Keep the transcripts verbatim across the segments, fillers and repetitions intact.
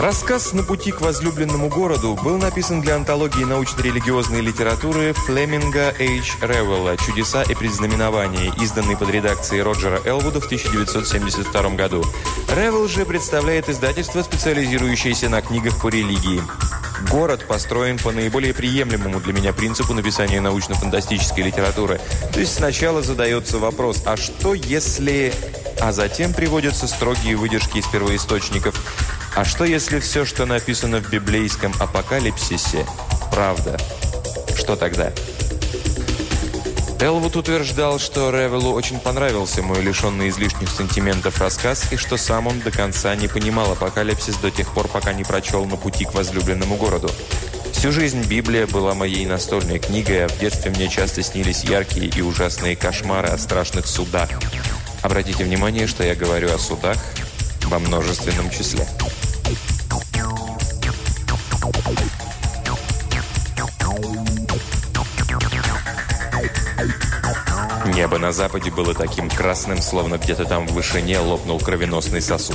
Рассказ «На пути к возлюбленному городу» был написан для антологии научно-религиозной литературы Флеминга Эйч. Ревелла «Чудеса и предзнаменования», изданный под редакцией Роджера Элвуда в тысяча девятьсот семьдесят втором году. Ревелл же представляет издательство, специализирующееся на книгах по религии. Город построен по наиболее приемлемому для меня принципу написания научно-фантастической литературы. То есть сначала задается вопрос «а что если…», а затем приводятся строгие выдержки из первоисточников. А что если все, что написано в библейском апокалипсисе, правда? Что тогда? Элвуд утверждал, что Ревеллу очень понравился мой лишенный излишних сантиментов рассказ, и что сам он до конца не понимал апокалипсис до тех пор, пока не прочел «На пути к возлюбленному городу». Всю жизнь Библия была моей настольной книгой, а в детстве мне часто снились яркие и ужасные кошмары о страшных судах. Обратите внимание, что я говорю о судах во множественном числе. Небо на западе было таким красным, словно где-то там в вышине лопнул кровеносный сосуд.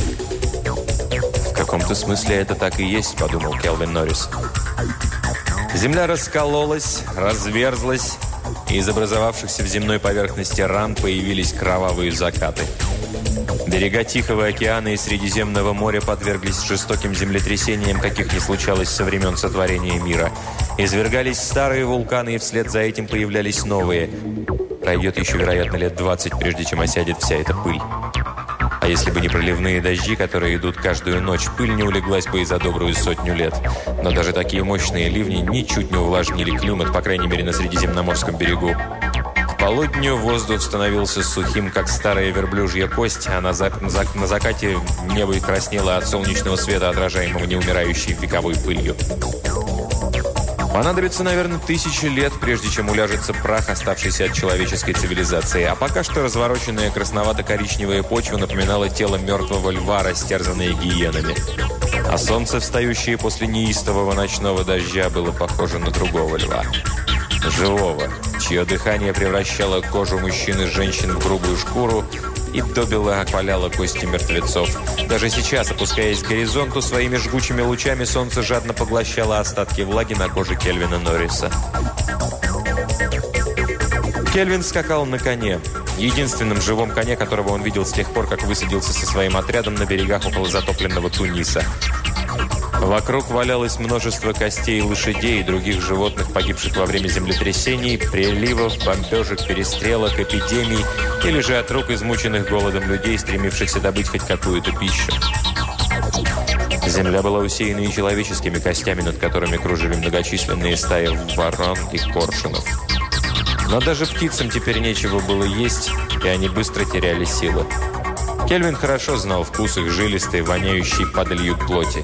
«В каком-то смысле это так и есть», — подумал Келвин Норрис. Земля раскололась, разверзлась, и из образовавшихся в земной поверхности ран появились кровавые закаты. Берега Тихого океана и Средиземного моря подверглись жестоким землетрясениям, каких не случалось со времен сотворения мира. Извергались старые вулканы, и вслед за этим появлялись новые. Пройдет еще, вероятно, лет двадцать, прежде чем осядет вся эта пыль. А если бы не проливные дожди, которые идут каждую ночь, пыль не улеглась бы и за добрую сотню лет. Но даже такие мощные ливни ничуть не увлажнили климат, по крайней мере, на Средиземноморском берегу. К полудню воздух становился сухим, как старая верблюжья кость, а на, зак на, зак на закате небо краснело от солнечного света, отражаемого неумирающей вековой пылью. Понадобится, наверное, тысячи лет, прежде чем уляжется прах, оставшийся от человеческой цивилизации. А пока что развороченная красновато-коричневая почва напоминала тело мертвого льва, растерзанное гиенами. А солнце, встающее после неистового ночного дождя, было похоже на другого льва. Живого, чье дыхание превращало кожу мужчин и женщин в грубую шкуру и добело опаляло кости мертвецов. Даже сейчас, опускаясь к горизонту, своими жгучими лучами солнце жадно поглощало остатки влаги на коже Кельвина Норриса. Кельвин скакал на коне. Единственном живом коне, которого он видел с тех пор, как высадился со своим отрядом на берегах около затопленного Туниса. Вокруг валялось множество костей лошадей и других животных, погибших во время землетрясений, приливов, бомбежек, перестрелок, эпидемий или же от рук измученных голодом людей, стремившихся добыть хоть какую-то пищу. Земля была усеяна и человеческими костями, над которыми кружили многочисленные стаи ворон и коршунов. Но даже птицам теперь нечего было есть, и они быстро теряли силы. Кельвин хорошо знал вкус их жилистой, воняющей падалью плоти.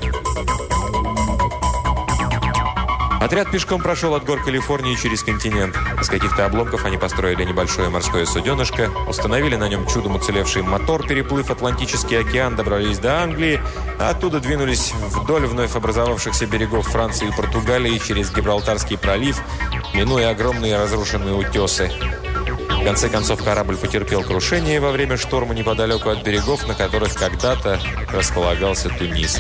Отряд пешком прошел от гор Калифорнии через континент. Из каких-то обломков они построили небольшое морское суденышко, установили на нем чудом уцелевший мотор, переплыв Атлантический океан, добрались до Англии, а оттуда двинулись вдоль вновь образовавшихся берегов Франции и Португалии через Гибралтарский пролив, минуя огромные разрушенные утесы. В конце концов, корабль потерпел крушение во время шторма неподалеку от берегов, на которых когда-то располагался Тунис.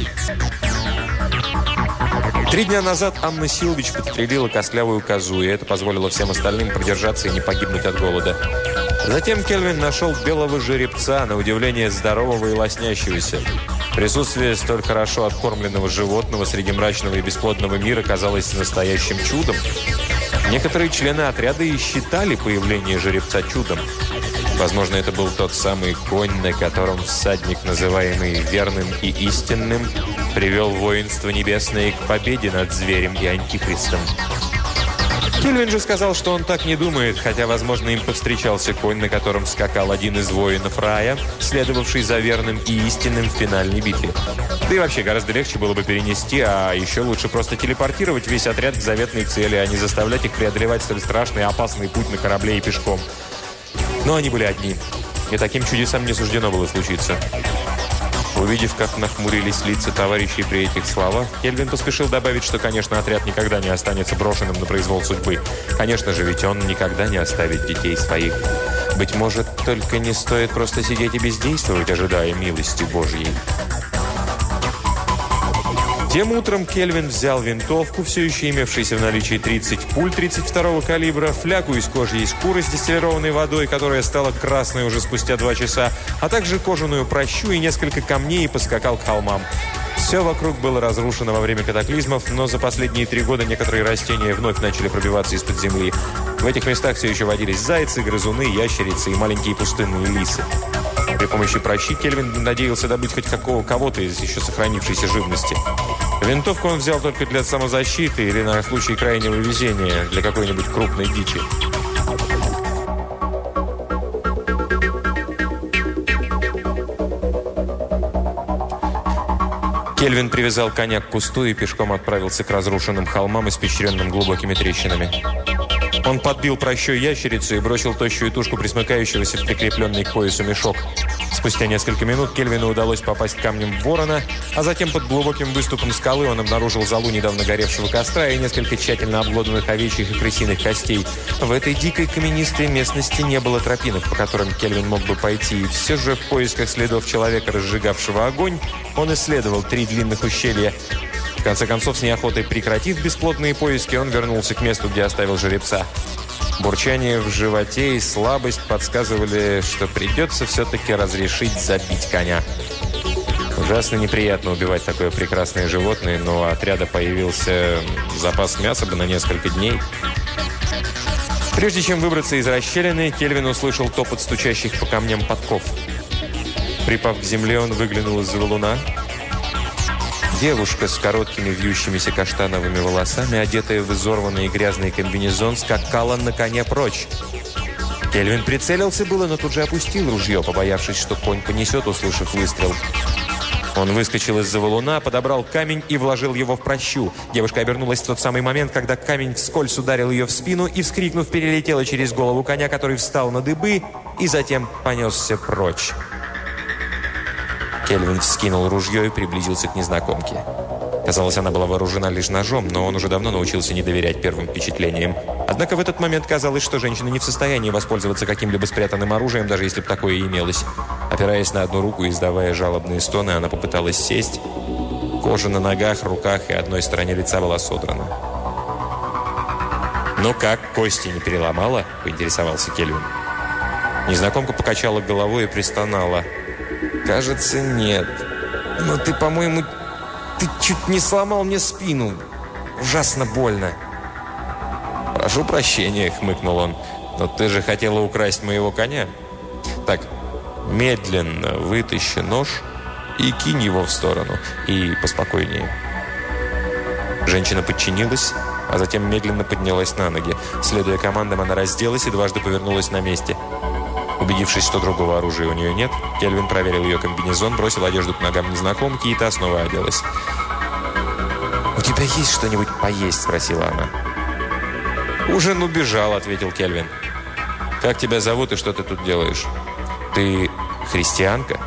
Три дня назад Анна Силвич подстрелила костлявую козу, и это позволило всем остальным продержаться и не погибнуть от голода. Затем Кельвин нашел белого жеребца, на удивление здорового и лоснящегося. Присутствие столь хорошо откормленного животного среди мрачного и бесплодного мира казалось настоящим чудом. Некоторые члены отряда и считали появление жеребца чудом. Возможно, это был тот самый конь, на котором всадник, называемый верным и истинным, привел воинство небесное к победе над зверем и антихристом. Кельвин же сказал, что он так не думает, хотя, возможно, им повстречался конь, на котором скакал один из воинов рая, следовавший за верным и истинным в финальной битве. Да и вообще гораздо легче было бы перенести, а еще лучше просто телепортировать весь отряд к заветной цели, а не заставлять их преодолевать столь страшный и опасный путь на корабле и пешком. Но они были одни, и таким чудесам не суждено было случиться. Увидев, как нахмурились лица товарищей при этих словах, Кельвин поспешил добавить, что, конечно, отряд никогда не останется брошенным на произвол судьбы. Конечно же, ведь он никогда не оставит детей своих. Быть может, только не стоит просто сидеть и бездействовать, ожидая милости Божьей. Тем утром Кельвин взял винтовку, все еще имевшуюся в наличии тридцать пуль тридцать второго калибра, флягу из кожи и шкуры с дистиллированной водой, которая стала красной уже спустя два часа, а также кожаную пращу и несколько камней и поскакал к холмам. Все вокруг было разрушено во время катаклизмов, но за последние три года некоторые растения вновь начали пробиваться из-под земли. В этих местах все еще водились зайцы, грызуны, ящерицы и маленькие пустынные лисы. При помощи пращи Кельвин надеялся добыть хоть какого кого-то из еще сохранившейся живности. Винтовку он взял только для самозащиты или на случай крайнего везения для какой-нибудь крупной дичи. Кельвин привязал коня к кусту и пешком отправился к разрушенным холмам, испещренным глубокими трещинами. Он подбил пращой ящерицу и бросил тощую тушку присмыкающегося в прикрепленный к поясу мешок. Спустя несколько минут Кельвину удалось попасть камнем в ворона, а затем под глубоким выступом скалы он обнаружил золу недавно горевшего костра и несколько тщательно обглоданных овечьих и крысиных костей. В этой дикой каменистой местности не было тропинок, по которым Кельвин мог бы пойти, и все же в поисках следов человека, разжигавшего огонь, он исследовал три длинных ущелья. В конце концов, с неохотой прекратив бесплодные поиски, он вернулся к месту, где оставил жеребца. Бурчание в животе и слабость подсказывали, что придется все-таки разрешить забить коня. Ужасно неприятно убивать такое прекрасное животное, но у отряда появился запас мяса бы на несколько дней. Прежде чем выбраться из расщелины, Кельвин услышал топот стучащих по камням подков. Припав к земле, он выглянул из-за валуна. Девушка с короткими вьющимися каштановыми волосами, одетая в изорванный и грязный комбинезон, скакала на коне прочь. Кельвин прицелился было, но тут же опустил ружье, побоявшись, что конь понесет, услышав выстрел. Он выскочил из-за валуна, подобрал камень и вложил его в пращу. Девушка обернулась в тот самый момент, когда камень вскользь ударил ее в спину и, вскрикнув, перелетела через голову коня, который встал на дыбы и затем понесся прочь. Кельвин вскинул ружье и приблизился к незнакомке. Казалось, она была вооружена лишь ножом, но он уже давно научился не доверять первым впечатлениям. Однако в этот момент казалось, что женщина не в состоянии воспользоваться каким-либо спрятанным оружием, даже если бы такое и имелось. Опираясь на одну руку и издавая жалобные стоны, она попыталась сесть. Кожа на ногах, руках и одной стороне лица была содрана. «Ну как, кости не переломала?» – поинтересовался Кельвин. Незнакомка покачала головой и пристонала. «Кажется, нет. Но ты, по-моему, ты чуть не сломал мне спину. Ужасно больно». «Прошу прощения», — хмыкнул он. «Но ты же хотела украсть моего коня. Так, медленно вытащи нож и кинь его в сторону. И поспокойнее». Женщина подчинилась, а затем медленно поднялась на ноги. Следуя командам, она разделась и дважды повернулась на месте. Убедившись, что другого оружия у нее нет, Кельвин проверил ее комбинезон, бросил одежду к ногам незнакомки, и та снова оделась. «У тебя есть что-нибудь поесть?» – спросила она. «Ужин убежал», – ответил Кельвин. «Как тебя зовут и что ты тут делаешь? Ты христианка?»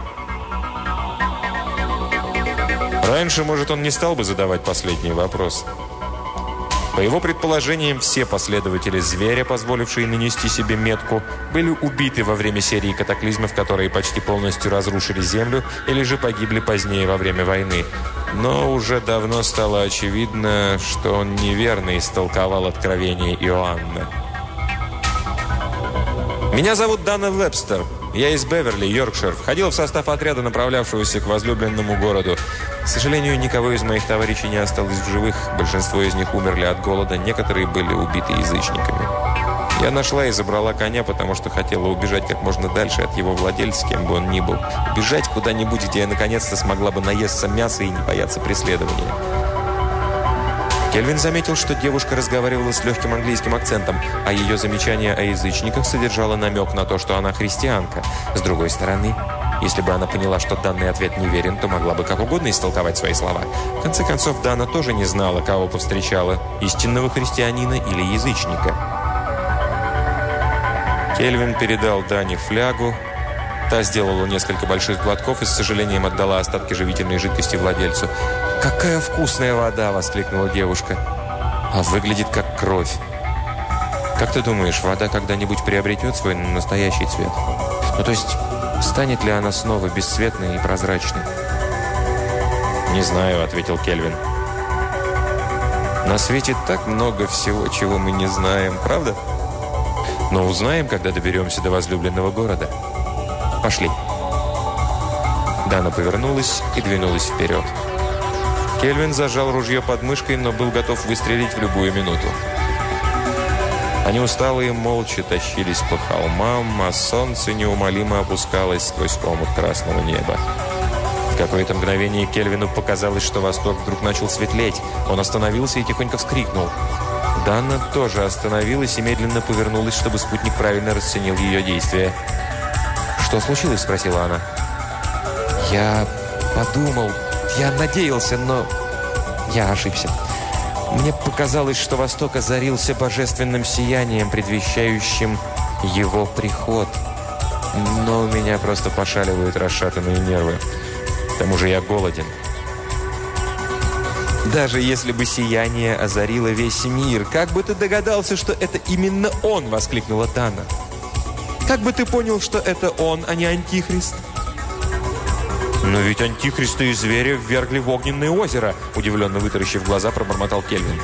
Раньше, может, он не стал бы задавать последний вопрос. По его предположениям, все последователи зверя, позволившие нанести себе метку, были убиты во время серии катаклизмов, которые почти полностью разрушили Землю, или же погибли позднее во время войны. Но уже давно стало очевидно, что он неверно истолковал откровение Иоанна. «Меня зовут Дана Вебстер. Я из Беверли, Йоркшир. Входил в состав отряда, направлявшегося к возлюбленному городу. К сожалению, никого из моих товарищей не осталось в живых. Большинство из них умерли от голода, некоторые были убиты язычниками. Я нашла и забрала коня, потому что хотела убежать как можно дальше от его владельца, кем бы он ни был. Убежать куда-нибудь, где я наконец-то смогла бы наесться мяса и не бояться преследования». Кельвин заметил, что девушка разговаривала с легким английским акцентом, а ее замечание о язычниках содержало намек на то, что она христианка. С другой стороны, если бы она поняла, что данный ответ неверен, то могла бы как угодно истолковать свои слова. В конце концов, Дана тоже не знала, кого повстречала – истинного христианина или язычника. Кельвин передал Дане флягу. Та сделала несколько больших глотков и с сожалением отдала остатки живительной жидкости владельцу. «Какая вкусная вода!» – воскликнула девушка. «А выглядит как кровь. Как ты думаешь, вода когда-нибудь приобретет свой настоящий цвет? Ну, то есть, станет ли она снова бесцветной и прозрачной?» «Не знаю», — ответил Кельвин. «На свете так много всего, чего мы не знаем, правда? Но узнаем, когда доберемся до возлюбленного города. Пошли». Дана повернулась и двинулась вперед. Кельвин зажал ружье под мышкой, но был готов выстрелить в любую минуту. Они усталые молча тащились по холмам, а солнце неумолимо опускалось сквозь омут красного неба. В какое-то мгновение Кельвину показалось, что восток вдруг начал светлеть. Он остановился и тихонько вскрикнул. Дана тоже остановилась и медленно повернулась, чтобы спутник правильно расценил ее действия. «Что случилось?» – спросила она. «Я подумал, я надеялся, но я ошибся. Мне показалось, что восток озарился божественным сиянием, предвещающим его приход. Но у меня просто пошаливают расшатанные нервы. К тому же я голоден». «Даже если бы сияние озарило весь мир, как бы ты догадался, что это именно он?» – воскликнула Дана. «Как бы ты понял, что это он, а не Антихрист?» «Но ведь Антихриста и зверя ввергли в огненное озеро», – удивленно вытаращив глаза, пробормотал Кельвин.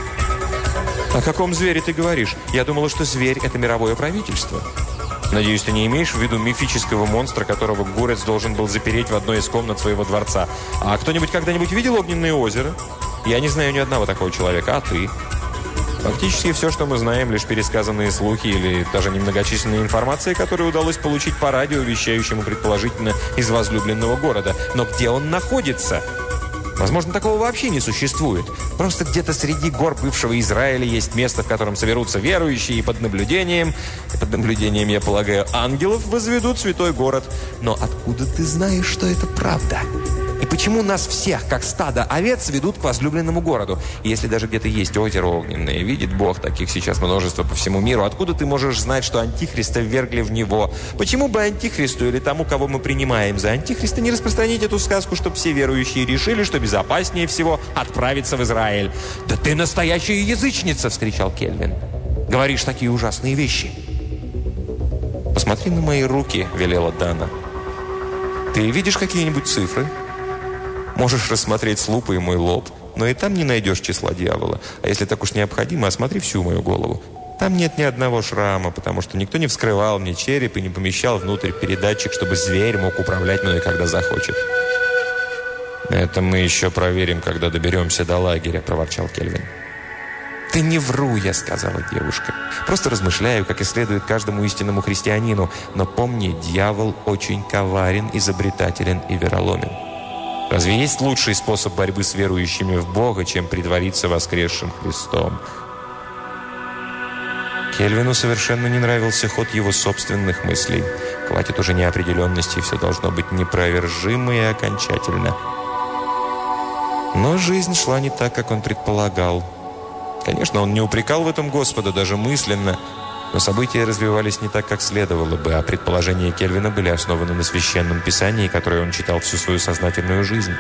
«О каком звере ты говоришь? Я думала, что зверь – это мировое правительство». «Надеюсь, ты не имеешь в виду мифического монстра, которого Гурец должен был запереть в одной из комнат своего дворца. А кто-нибудь когда-нибудь видел огненное озеро? Я не знаю ни одного такого человека, а ты?» Фактически все, что мы знаем, лишь пересказанные слухи или даже немногочисленная информация, которую удалось получить по радио, вещающему предположительно из возлюбленного города. Но где он находится? Возможно, такого вообще не существует. Просто где-то среди гор бывшего Израиля есть место, в котором соберутся верующие, и под наблюдением, под наблюдением, я полагаю, ангелов возведут святой город. Но откуда ты знаешь, что это правда? И почему нас всех, как стадо овец, ведут к возлюбленному городу? И если даже где-то есть озеро огненное, видит Бог, таких сейчас множество по всему миру, откуда ты можешь знать, что Антихриста ввергли в него? Почему бы Антихристу или тому, кого мы принимаем за Антихриста, не распространить эту сказку, чтобы все верующие решили, что безопаснее всего отправиться в Израиль? «Да ты настоящая язычница!» – вскричал Кельвин. «Говоришь такие ужасные вещи!» «Посмотри на мои руки», – велела Дана. «Ты видишь какие-нибудь цифры? Можешь рассмотреть с лупой мой лоб, но и там не найдешь числа дьявола. А если так уж необходимо, осмотри всю мою голову. Там нет ни одного шрама, потому что никто не вскрывал мне череп и не помещал внутрь передатчик, чтобы зверь мог управлять мной, когда захочет». «Это мы еще проверим, когда доберемся до лагеря», – проворчал Кельвин. «Да не вру я», – сказала девушка. «Просто размышляю, как и следует каждому истинному христианину. Но помни, дьявол очень коварен, изобретателен и вероломен. Разве есть лучший способ борьбы с верующими в Бога, чем притвориться воскресшим Христом?» Кельвину совершенно не нравился ход его собственных мыслей. Хватит уже неопределенности, все должно быть непровержимо и окончательно. Но жизнь шла не так, как он предполагал. Конечно, он не упрекал в этом Господа, даже мысленно, но события развивались не так, как следовало бы, а предположения Кельвина были основаны на священном писании, которое он читал всю свою сознательную жизнь.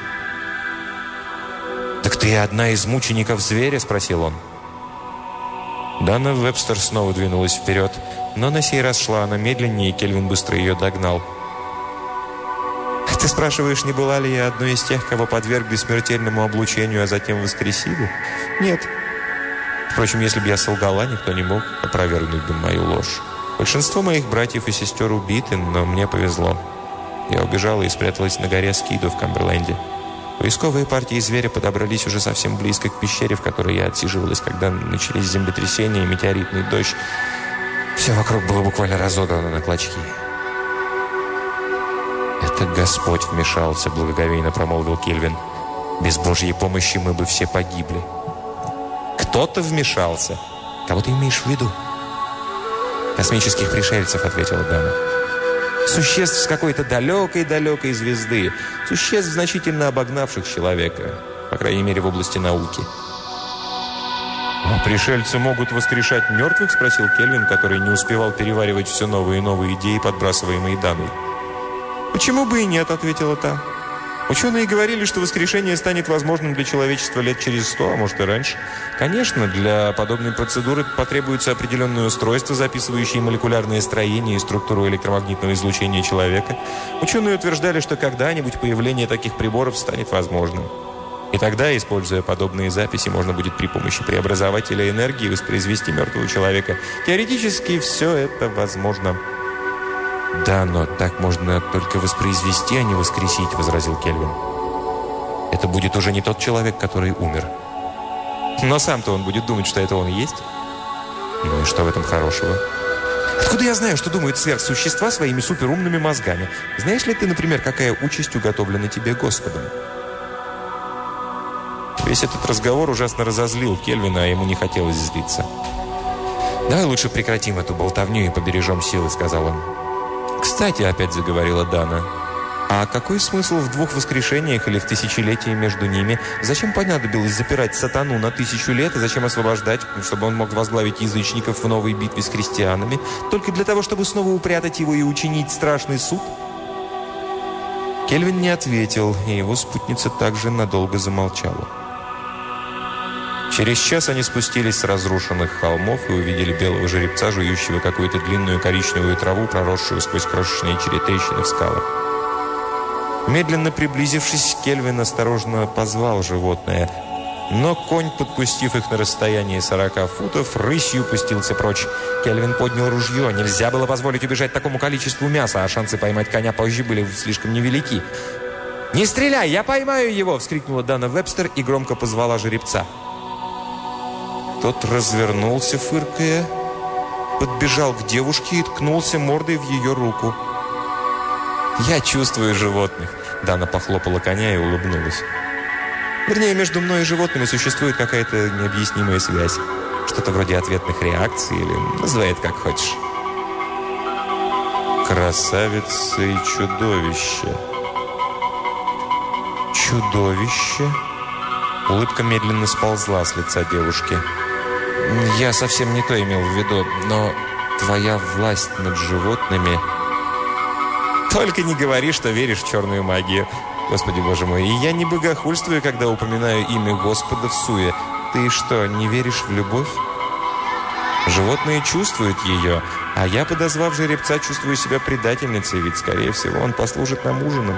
«Так ты одна из мучеников зверя?» – спросил он. Дана Вебстер снова двинулась вперед, но на сей раз шла она медленнее, и Кельвин быстро ее догнал. «Ты спрашиваешь, не была ли я одной из тех, кого подвергли смертельному облучению, а затем воскресили? Нет. Впрочем, если бы я солгала, никто не мог опровергнуть бы мою ложь. Большинство моих братьев и сестер убиты, но мне повезло. Я убежала и спряталась на горе Скиду в Камберленде. Поисковые партии зверя подобрались уже совсем близко к пещере, в которой я отсиживалась, когда начались землетрясения и метеоритный дождь. Все вокруг было буквально разодрано на клочки». «Это Господь вмешался», — благоговейно промолвил Кельвин. «Без Божьей помощи мы бы все погибли». «Кто-то вмешался. Кого ты имеешь в виду?» «Космических пришельцев», — ответила Дана. «Существ с какой-то далекой-далекой звезды. Существ, значительно обогнавших человека. По крайней мере, в области науки». «А пришельцы могут воскрешать мертвых?» — спросил Кельвин, который не успевал переваривать все новые и новые идеи, подбрасываемые Даной. «Почему бы и нет?» — ответила та. Ученые говорили, что воскрешение станет возможным для человечества лет через сто, а может и раньше. Конечно, для подобной процедуры потребуется определенное устройство, записывающее молекулярное строение и структуру электромагнитного излучения человека. Ученые утверждали, что когда-нибудь появление таких приборов станет возможным. И тогда, используя подобные записи, можно будет при помощи преобразователя энергии воспроизвести мертвого человека. Теоретически все это возможно. «Да, но так можно только воспроизвести, а не воскресить», — возразил Кельвин. «Это будет уже не тот человек, который умер. Но сам-то он будет думать, что это он и есть. Ну и что в этом хорошего? Откуда я знаю, что думают сверхсущества своими суперумными мозгами? Знаешь ли ты, например, какая участь уготовлена тебе Господом?» Весь этот разговор ужасно разозлил Кельвина, а ему не хотелось злиться. «Давай лучше прекратим эту болтовню и побережем силы», — сказал он. «Кстати», — опять заговорила Дана, «а какой смысл в двух воскрешениях или в тысячелетии между ними? Зачем понадобилось запирать сатану на тысячу лет, и зачем освобождать, чтобы он мог возглавить язычников в новой битве с христианами? Только для того, чтобы снова упрятать его и учинить страшный суд?» Кельвин не ответил, и его спутница также надолго замолчала. Через час они спустились с разрушенных холмов и увидели белого жеребца, жующего какую-то длинную коричневую траву, проросшую сквозь крошечные трещины в скалах. Медленно приблизившись, Кельвин осторожно позвал животное, но конь, подпустив их на расстояние сорока футов, рысью пустился прочь. Кельвин поднял ружье. Нельзя было позволить убежать такому количеству мяса, а шансы поймать коня позже были слишком невелики. «Не стреляй, я поймаю его!» — вскрикнула Дана Вебстер и громко позвала жеребца. Тот развернулся, фыркая, подбежал к девушке и ткнулся мордой в ее руку. «Я чувствую животных», — Дана похлопала коня и улыбнулась. «Вернее, между мной и животными существует какая-то необъяснимая связь. Что-то вроде ответных реакций, или называй это как хочешь». «Красавица и чудовище». «Чудовище?» Улыбка медленно сползла с лица девушки. «Я совсем не то имел в виду, но твоя власть над животными...» «Только не говори, что веришь в черную магию. Господи, Боже мой, и я не богохульствую, когда упоминаю имя Господа в суе. Ты что, не веришь в любовь? Животные чувствуют ее, а я, подозвав жеребца, чувствую себя предательницей, ведь, скорее всего, он послужит нам ужином».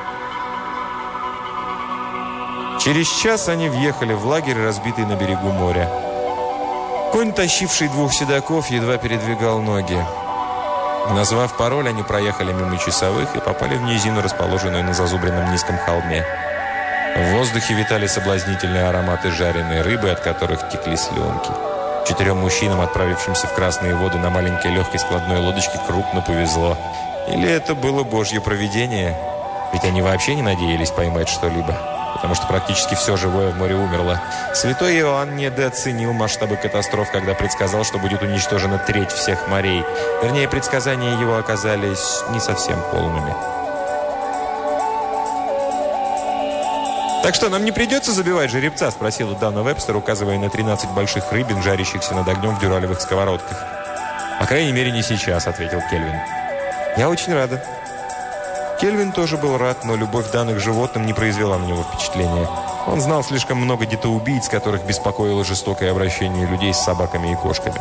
Через час они въехали в лагерь, разбитый на берегу моря. Конь, тащивший двух седаков, едва передвигал ноги. Назвав пароль, они проехали мимо часовых и попали в низину, расположенную на зазубренном низком холме. В воздухе витали соблазнительные ароматы жареной рыбы, от которых текли слюнки. Четырем мужчинам, отправившимся в красные воды на маленькой легкой складной лодочке, крупно повезло. Или это было божье провидение? Ведь они вообще не надеялись поймать что-либо, потому что практически все живое в море умерло. Святой Иоанн недооценил масштабы катастроф, когда предсказал, что будет уничтожена треть всех морей. Вернее, предсказания его оказались не совсем полными. «Так что, нам не придется забивать жеребца?» – спросила Дана Вебстер, указывая на тринадцать больших рыбин, жарящихся над огнем в дюралевых сковородках. «По крайней мере, не сейчас», – ответил Кельвин. «Я очень рада». Кельвин тоже был рад, но любовь Даны к животным не произвела на него впечатления. Он знал слишком много детоубийц, которых беспокоило жестокое обращение людей с собаками и кошками.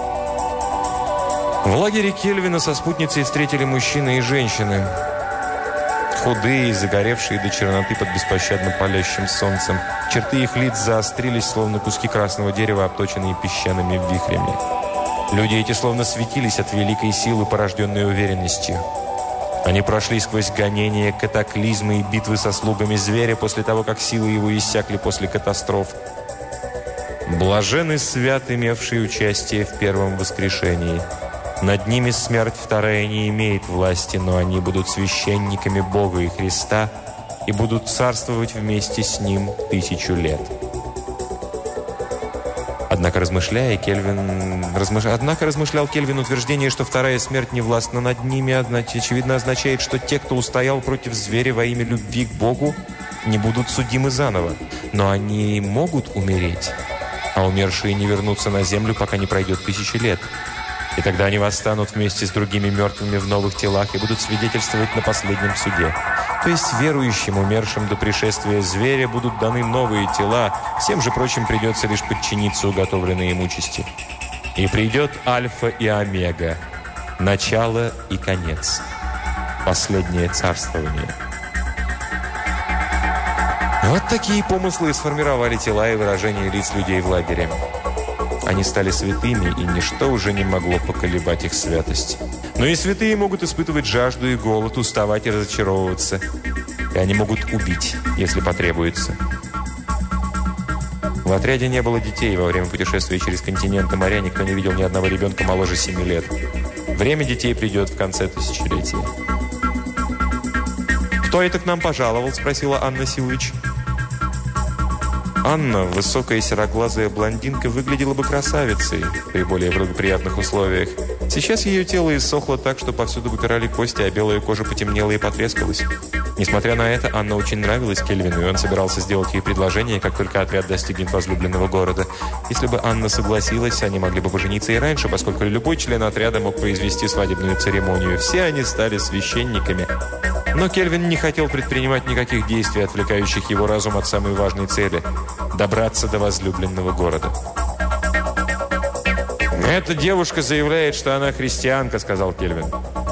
В лагере Кельвина со спутницей встретили мужчины и женщины. Худые, загоревшие до черноты под беспощадно палящим солнцем. Черты их лиц заострились, словно куски красного дерева, обточенные песчаными вихрями. Люди эти словно светились от великой силы, порожденной уверенностью. Они прошли сквозь гонения, катаклизмы и битвы со слугами зверя после того, как силы его иссякли после катастроф. Блажен и свят, имевший участие в первом воскрешении. Над ними смерть вторая не имеет власти, но они будут священниками Бога и Христа и будут царствовать вместе с Ним тысячу лет. Однако, размышляя, Кельвин, размыш... Однако размышлял Кельвин утверждение, что вторая смерть не властна над ними, очевидно означает, что те, кто устоял против зверя во имя любви к Богу, не будут судимы заново. Но они могут умереть, а умершие не вернутся на землю, пока не пройдет тысячи лет. И тогда они восстанут вместе с другими мертвыми в новых телах и будут свидетельствовать на последнем суде. То есть верующим, умершим до пришествия зверя, будут даны новые тела, всем же прочим придется лишь подчиниться уготовленной им участи. И придет Альфа и Омега, начало и конец, последнее царствование. Вот такие помыслы сформировали тела и выражения лиц людей в лагере. Они стали святыми, и ничто уже не могло поколебать их святость. Но и святые могут испытывать жажду и голод, уставать и разочаровываться. И они могут убить, если потребуется. В отряде не было детей. Во время путешествия через континент и моря никто не видел ни одного ребенка моложе семи лет. Время детей придет в конце тысячелетия. «Кто это к нам пожаловал?» – спросила Анна Силович. Анна, высокая сероглазая блондинка, выглядела бы красавицей при более благоприятных условиях. Сейчас ее тело иссохло так, что повсюду выпирали кости, а белая кожа потемнела и потрескалась. Несмотря на это, Анна очень нравилась Кельвину, и он собирался сделать ей предложение, как только отряд достигнет возлюбленного города. Если бы Анна согласилась, они могли бы пожениться и раньше, поскольку любой член отряда мог произвести свадебную церемонию. Все они стали священниками. Но Кельвин не хотел предпринимать никаких действий, отвлекающих его разум от самой важной цели – добраться до возлюбленного города. «Эта девушка заявляет, что она христианка», – сказал Кельвин.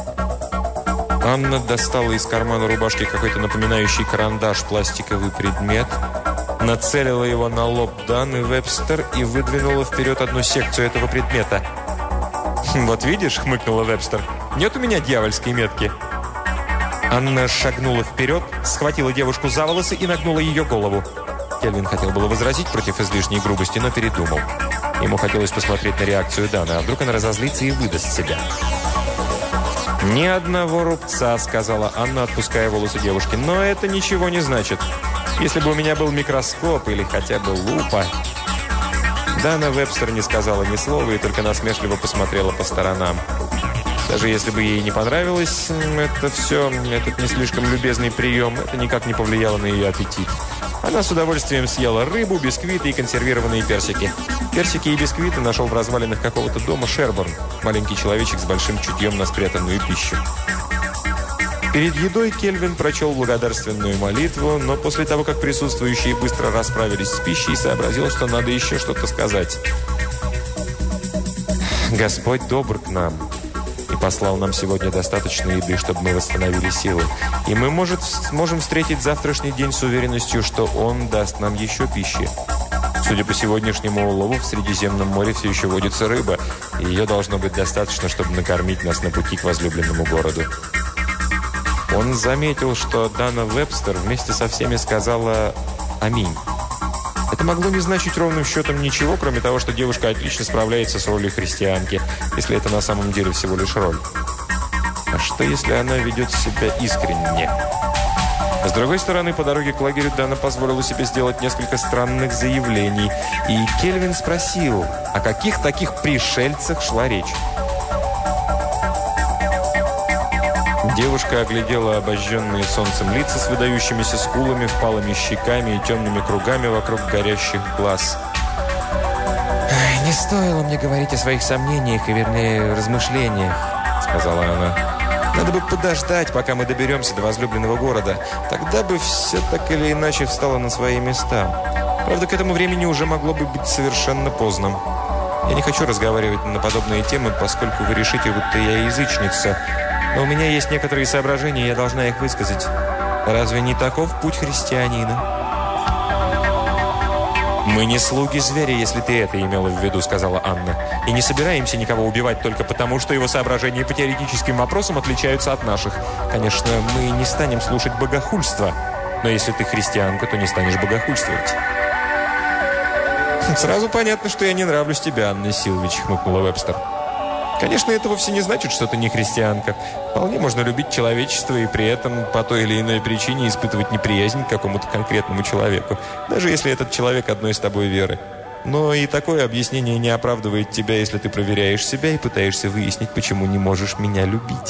Анна достала из кармана рубашки какой-то напоминающий карандаш пластиковый предмет, нацелила его на лоб Даны Вебстер и выдвинула вперед одну секцию этого предмета. «Вот видишь», – хмыкнула Вебстер, – «нет у меня дьявольской метки». Анна шагнула вперед, схватила девушку за волосы и нагнула ее голову. Кельвин хотел было возразить против излишней грубости, но передумал. Ему хотелось посмотреть на реакцию Даны, а вдруг она разозлится и выдаст себя. «Ни одного рубца», — сказала Анна, отпуская волосы девушки. «Но это ничего не значит. Если бы у меня был микроскоп или хотя бы лупа...» Дана Вебстер не сказала ни слова и только насмешливо посмотрела по сторонам. Даже если бы ей не понравилось это все, этот не слишком любезный прием, это никак не повлияло на ее аппетит. Она с удовольствием съела рыбу, бисквиты и консервированные персики. Персики и бисквиты нашел в развалинах какого-то дома Шербурн. Маленький человечек с большим чутьем на спрятанную пищу. Перед едой Кельвин прочел благодарственную молитву, но после того, как присутствующие быстро расправились с пищей, сообразил, что надо еще что-то сказать. «Господь добр к нам и послал нам сегодня достаточно еды, чтобы мы восстановили силы. И мы, может, сможем встретить завтрашний день с уверенностью, что Он даст нам еще пищи. Судя по сегодняшнему улову, в Средиземном море все еще водится рыба, и ее должно быть достаточно, чтобы накормить нас на пути к возлюбленному городу». Он заметил, что Дана Вебстер вместе со всеми сказала «Аминь». Это могло не значить ровным счетом ничего, кроме того, что девушка отлично справляется с ролью христианки, если это на самом деле всего лишь роль. А что, если она ведет себя искренне? С другой стороны, по дороге к лагерю Дана позволила себе сделать несколько странных заявлений. И Кельвин спросил, о каких таких пришельцах шла речь. Девушка оглядела обожженные солнцем лица с выдающимися скулами, впалыми щеками и темными кругами вокруг горящих глаз. «Не стоило мне говорить о своих сомнениях и, вернее, размышлениях», — сказала она. «Надо бы подождать, пока мы доберемся до возлюбленного города. Тогда бы все так или иначе встало на свои места. Правда, к этому времени уже могло бы быть совершенно поздно. Я не хочу разговаривать на подобные темы, поскольку вы решите, будто я язычница. Но у меня есть некоторые соображения, и я должна их высказать. Разве не таков путь христианина?» «Мы не слуги зверя, если ты это имела в виду», — сказала Анна. «И не собираемся никого убивать только потому, что его соображения по теоретическим вопросам отличаются от наших. Конечно, мы не станем слушать богохульства, но если ты христианка, то не станешь богохульствовать». «Сразу понятно, что я не нравлюсь тебе, Анна Силович», — хмыкнула Вебстер. «Конечно, это вовсе не значит, что ты не христианка. Вполне можно любить человечество и при этом по той или иной причине испытывать неприязнь к какому-то конкретному человеку, даже если этот человек одной с тобой веры. Но и такое объяснение не оправдывает тебя, если ты проверяешь себя и пытаешься выяснить, почему не можешь меня любить».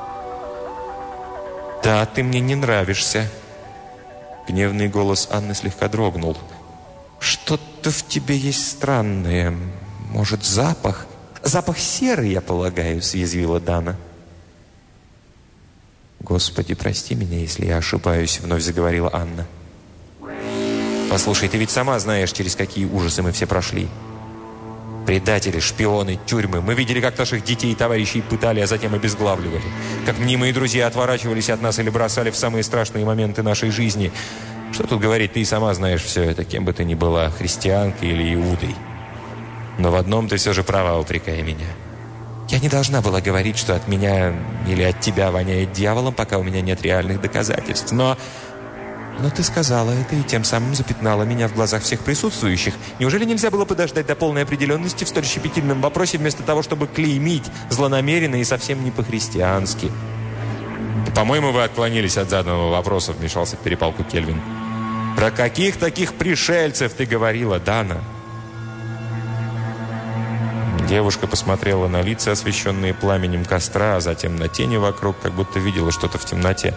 «Да, ты мне не нравишься». Гневный голос Анны слегка дрогнул. «Что-то в тебе есть странное. Может, запах?» «Запах серы, я полагаю», — съязвила Дана. «Господи, прости меня, если я ошибаюсь», — вновь заговорила Анна. «Послушай, ты ведь сама знаешь, через какие ужасы мы все прошли. Предатели, шпионы, тюрьмы. Мы видели, как наших детей и товарищей пытали, а затем обезглавливали. Как мнимые друзья отворачивались от нас или бросали в самые страшные моменты нашей жизни. Что тут говорить, ты и сама знаешь все это, кем бы ты ни была, христианкой или иудой. Но в одном ты все же права, упрекая меня. Я не должна была говорить, что от меня или от тебя воняет дьяволом, пока у меня нет реальных доказательств. Но... Но ты сказала это и тем самым запятнала меня в глазах всех присутствующих. Неужели нельзя было подождать до полной определенности в столь щепетильном вопросе, вместо того, чтобы клеймить злонамеренно и совсем не по-христиански? «По-моему, вы отклонились от заданного вопроса», — вмешался в перепалку Кельвин. «Про каких таких пришельцев ты говорила, Дана?» Девушка посмотрела на лица, освещенные пламенем костра, а затем на тени вокруг, как будто видела что-то в темноте.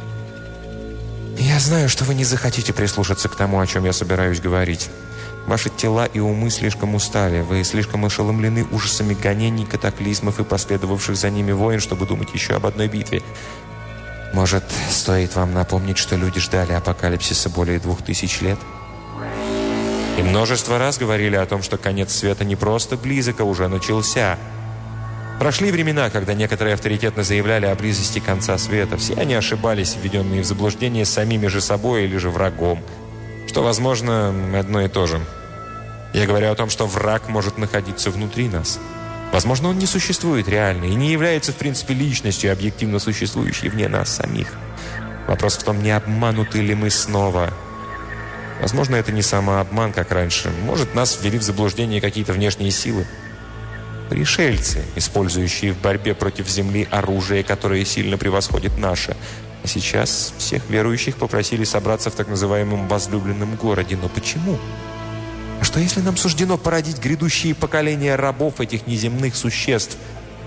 «Я знаю, что вы не захотите прислушаться к тому, о чем я собираюсь говорить. Ваши тела и умы слишком устали, вы слишком ошеломлены ужасами гонений, катаклизмов и последовавших за ними войн, чтобы думать еще об одной битве. Может, стоит вам напомнить, что люди ждали апокалипсиса более двух тысяч лет? И множество раз говорили о том, что конец света не просто близок, а уже начался. Прошли времена, когда некоторые авторитетно заявляли о близости конца света. Все они ошибались, введенные в заблуждение самими же собой или же врагом. Что, возможно, одно и то же. Я говорю о том, что враг может находиться внутри нас. Возможно, он не существует реально и не является, в принципе, личностью, объективно существующей вне нас самих. Вопрос в том, не обмануты ли мы снова. Возможно, это не самообман, как раньше. Может, нас ввели в заблуждение какие-то внешние силы. Пришельцы, использующие в борьбе против Земли оружие, которое сильно превосходит наше. А сейчас всех верующих попросили собраться в так называемом возлюбленном городе. Но почему? А что, если нам суждено породить грядущие поколения рабов этих неземных существ?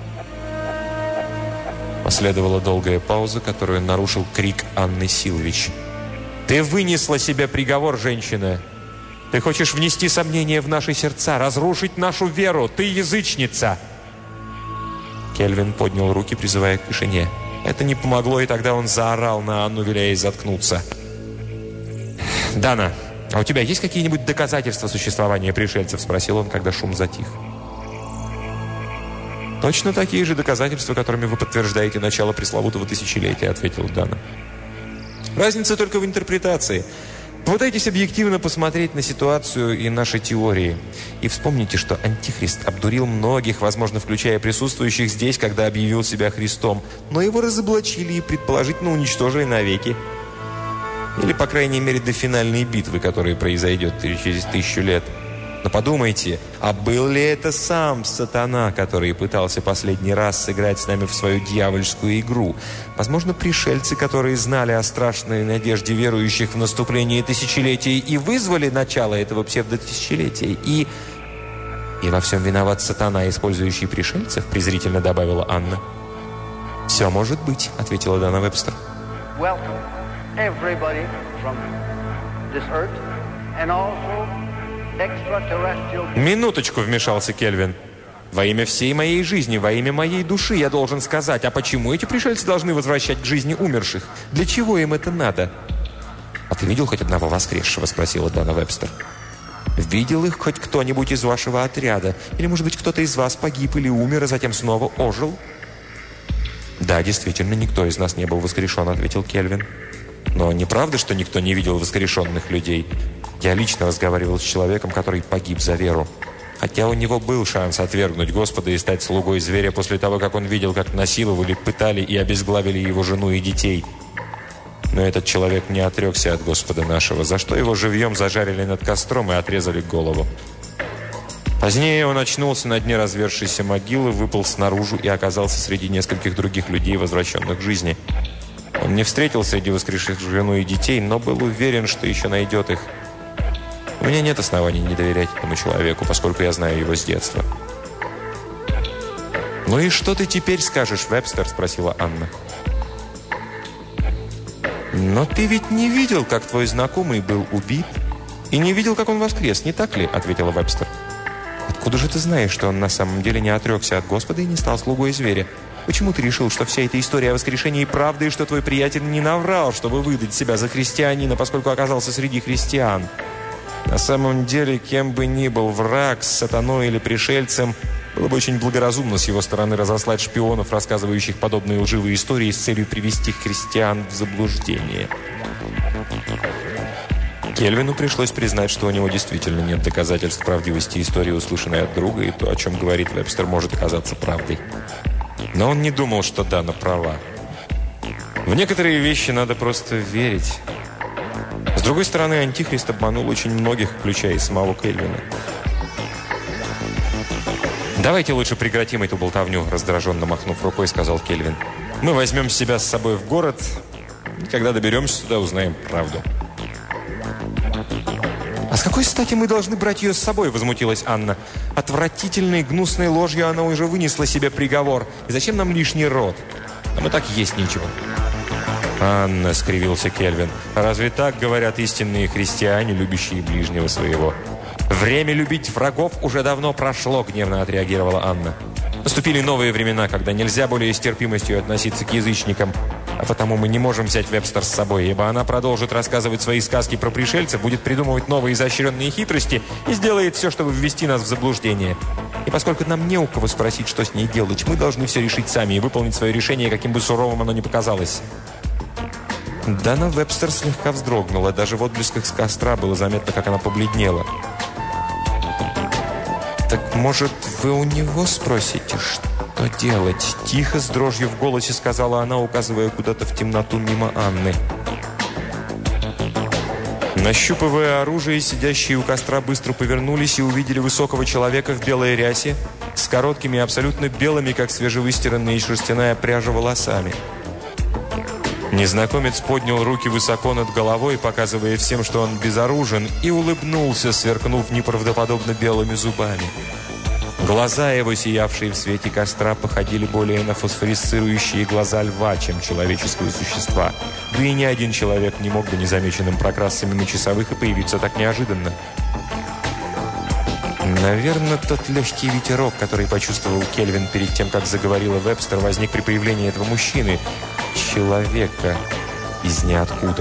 Последовала долгая пауза, которую нарушил крик Анны Силвич. «Ты вынесла себе приговор, женщина! Ты хочешь внести сомнения в наши сердца, разрушить нашу веру! Ты язычница!» Кельвин поднял руки, призывая к тишине. Это не помогло, и тогда он заорал на Анну, веля ей заткнуться. «Дана, а у тебя есть какие-нибудь доказательства существования пришельцев?» – спросил он, когда шум затих. «Точно такие же доказательства, которыми вы подтверждаете начало пресловутого тысячелетия», – ответила Дана. «Разница только в интерпретации. Попытайтесь объективно посмотреть на ситуацию и наши теории. И вспомните, что Антихрист обдурил многих, возможно, включая присутствующих здесь, когда объявил себя Христом. Но его разоблачили и предположительно уничтожили навеки. Или, по крайней мере, до финальной битвы, которая произойдет через тысячу лет. Но подумайте, а был ли это сам сатана, который пытался последний раз сыграть с нами в свою дьявольскую игру? Возможно, пришельцы, которые знали о страшной надежде верующих в наступление тысячелетий и вызвали начало этого псевдотысячелетия. И... И во всем виноват сатана, использующий пришельцев, презрительно добавила Анна. «Все может быть», — ответила Дана Вебстер. «Минуточку», — вмешался Кельвин. «Во имя всей моей жизни, во имя моей души я должен сказать, а почему эти пришельцы должны возвращать к жизни умерших? Для чего им это надо?» «А ты видел хоть одного воскресшего?» — спросила Дана Вебстер. «Видел их хоть кто-нибудь из вашего отряда? Или, может быть, кто-то из вас погиб или умер, а затем снова ожил?» «Да, действительно, никто из нас не был воскрешен», — ответил Кельвин. «Но не правда, что никто не видел воскрешенных людей? Я лично разговаривал с человеком, который погиб за веру. Хотя у него был шанс отвергнуть Господа и стать слугой зверя после того, как он видел, как насиловали, пытали и обезглавили его жену и детей. Но этот человек не отрекся от Господа нашего, за что его живьем зажарили над костром и отрезали голову. Позднее он очнулся на дне развершейся могилы, выполз наружу и оказался среди нескольких других людей, возвращенных к жизни. Он не встретил среди воскресших жену и детей, но был уверен, что еще найдет их. У меня нет оснований не доверять этому человеку, поскольку я знаю его с детства». «Ну и что ты теперь скажешь, Вебстер?» – спросила Анна. «Но ты ведь не видел, как твой знакомый был убит, и не видел, как он воскрес, не так ли?» – ответила Вебстер. «Откуда же ты знаешь, что он на самом деле не отрекся от Господа и не стал слугой зверя? Почему ты решил, что вся эта история о воскрешении правда, и что твой приятель не наврал, чтобы выдать себя за христианина, поскольку оказался среди христиан? На самом деле, кем бы ни был враг, сатаной или пришельцем, было бы очень благоразумно с его стороны разослать шпионов, рассказывающих подобные лживые истории с целью привести христиан в заблуждение. Кельвину пришлось признать, что у него действительно нет доказательств правдивости истории, услышанной от друга, и то, о чем говорит Вебстер, может оказаться правдой. Но он не думал, что Дана права. В некоторые вещи надо просто верить. С другой стороны, Антихрист обманул очень многих, включая и самого Кельвина. «Давайте лучше прекратим эту болтовню», – раздраженно махнув рукой, сказал Кельвин. «Мы возьмем себя с собой в город, и когда доберемся туда, узнаем правду». «А с какой стати мы должны брать ее с собой?» – возмутилась Анна. «Отвратительной, гнусной ложью она уже вынесла себе приговор. И зачем нам лишний род? Нам и так есть нечего». «Анна», – скривился Кельвин, – «разве так говорят истинные христиане, любящие ближнего своего?» «Время любить врагов уже давно прошло», – гневно отреагировала Анна. «Наступили новые времена, когда нельзя более с терпимостью относиться к язычникам. А потому мы не можем взять Вебстер с собой, ибо она продолжит рассказывать свои сказки про пришельцев, будет придумывать новые изощренные хитрости и сделает все, чтобы ввести нас в заблуждение. И поскольку нам не у кого спросить, что с ней делать, мы должны все решить сами и выполнить свое решение, каким бы суровым оно ни показалось». Дана Вебстер слегка вздрогнула. Даже в отблесках с костра было заметно, как она побледнела. «Так, может, вы у него спросите, что делать?» Тихо, с дрожью в голосе сказала она, указывая куда-то в темноту мимо Анны. Нащупывая оружие, сидящие у костра быстро повернулись и увидели высокого человека в белой рясе с короткими, абсолютно белыми, как свежевыстиранная шерстяная пряжа, волосами. Незнакомец поднял руки высоко над головой, показывая всем, что он безоружен, и улыбнулся, сверкнув неправдоподобно белыми зубами. Глаза его, сиявшие в свете костра, походили более на фосфорисцирующие глаза льва, чем человеческого существа. Да и ни один человек не мог бы незамеченным прокрасться мимо часовых и появиться так неожиданно. Наверное, тот легкий ветерок, который почувствовал Кельвин перед тем, как заговорила Вебстер, возник при появлении этого мужчины. Человека из ниоткуда.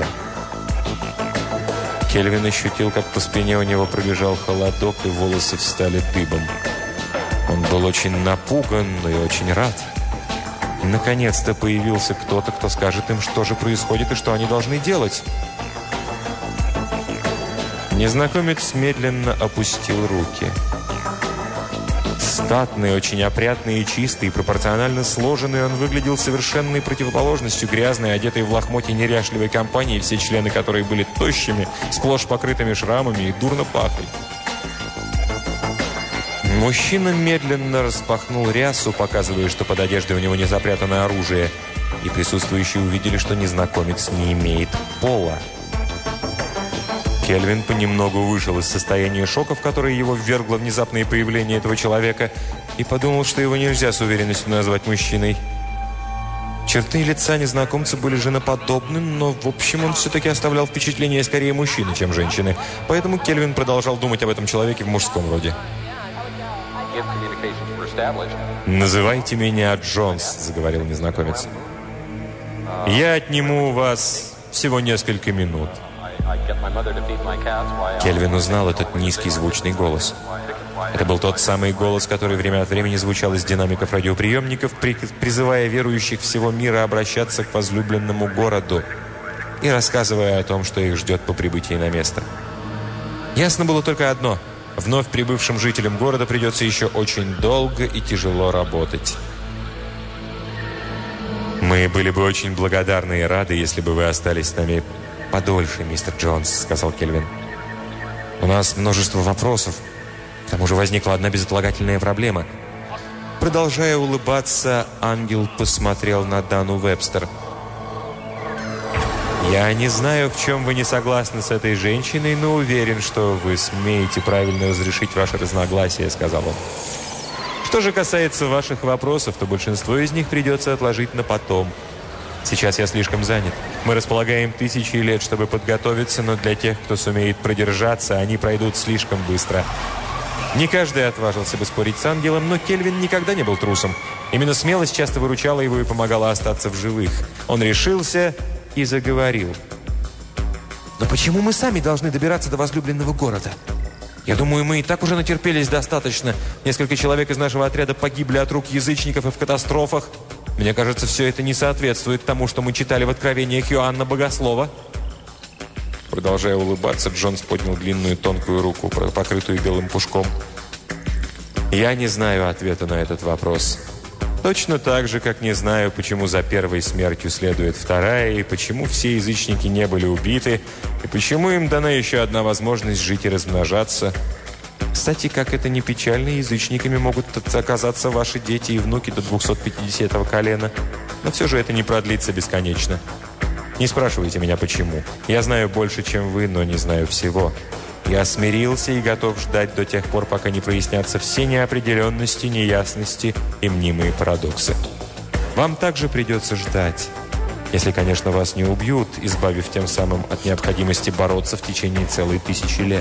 Кельвин ощутил, как по спине у него пробежал холодок, и волосы встали дыбом. Он был очень напуган, но и очень рад. И наконец-то появился кто-то, кто скажет им, что же происходит и что они должны делать. Незнакомец медленно опустил руки. Статный, очень опрятный и чистый, пропорционально сложенный, он выглядел совершенной противоположностью грязной, одетой в лохмотье неряшливой компании, все члены которой были тощими, сплошь покрытыми шрамами и дурно пахли. Мужчина медленно распахнул рясу, показывая, что под одеждой у него не запрятано оружие, и присутствующие увидели, что незнакомец не имеет пола. Кельвин понемногу вышел из состояния шока, в которое его ввергло внезапное появление этого человека, и подумал, что его нельзя с уверенностью назвать мужчиной. Черты лица незнакомца были женоподобным, но в общем он все-таки оставлял впечатление скорее мужчины, чем женщины. Поэтому Кельвин продолжал думать об этом человеке в мужском роде. «Называйте меня Джонс», — заговорил незнакомец. «Я отниму у вас всего несколько минут». Кельвин узнал этот низкий звучный голос. Это был тот самый голос, который время от времени звучал из динамиков радиоприемников, призывая верующих всего мира обращаться к возлюбленному городу и рассказывая о том, что их ждет по прибытии на место. Ясно было только одно: вновь прибывшим жителям города придется еще очень долго и тяжело работать. «Мы были бы очень благодарны и рады, если бы вы остались с нами подольше, мистер Джонс», — сказал Кельвин. «У нас множество вопросов. К тому же возникла одна безотлагательная проблема». Продолжая улыбаться, ангел посмотрел на Дану Вебстер. «Я не знаю, в чем вы не согласны с этой женщиной, но уверен, что вы сумеете правильно разрешить ваши разногласия», — сказал он. «Что же касается ваших вопросов, то большинство из них придется отложить на потом. Сейчас я слишком занят. Мы располагаем тысячи лет, чтобы подготовиться, но для тех, кто сумеет продержаться, они пройдут слишком быстро. Не каждый отважился бы спорить с ангелом, но Кельвин никогда не был трусом. Именно смелость часто выручала его и помогала остаться в живых. Он решился и заговорил. «Но почему мы сами должны добираться до возлюбленного города? Я думаю, мы и так уже натерпелись достаточно. Несколько человек из нашего отряда погибли от рук язычников и в катастрофах. Мне кажется, все это не соответствует тому, что мы читали в откровениях Иоанна Богослова». Продолжая улыбаться, Джонс поднял длинную тонкую руку, покрытую белым пушком. «Я не знаю ответа на этот вопрос. Точно так же, как не знаю, почему за первой смертью следует вторая, и почему все язычники не были убиты, и почему им дана еще одна возможность жить и размножаться. Кстати, как это не печально, язычниками могут оказаться ваши дети и внуки до двухсот пятидесятого колена. Но все же это не продлится бесконечно. Не спрашивайте меня, почему. Я знаю больше, чем вы, но не знаю всего. Я смирился и готов ждать до тех пор, пока не прояснятся все неопределенности, неясности и мнимые парадоксы. Вам также придется ждать, если, конечно, вас не убьют, избавив тем самым от необходимости бороться в течение целой тысячи лет».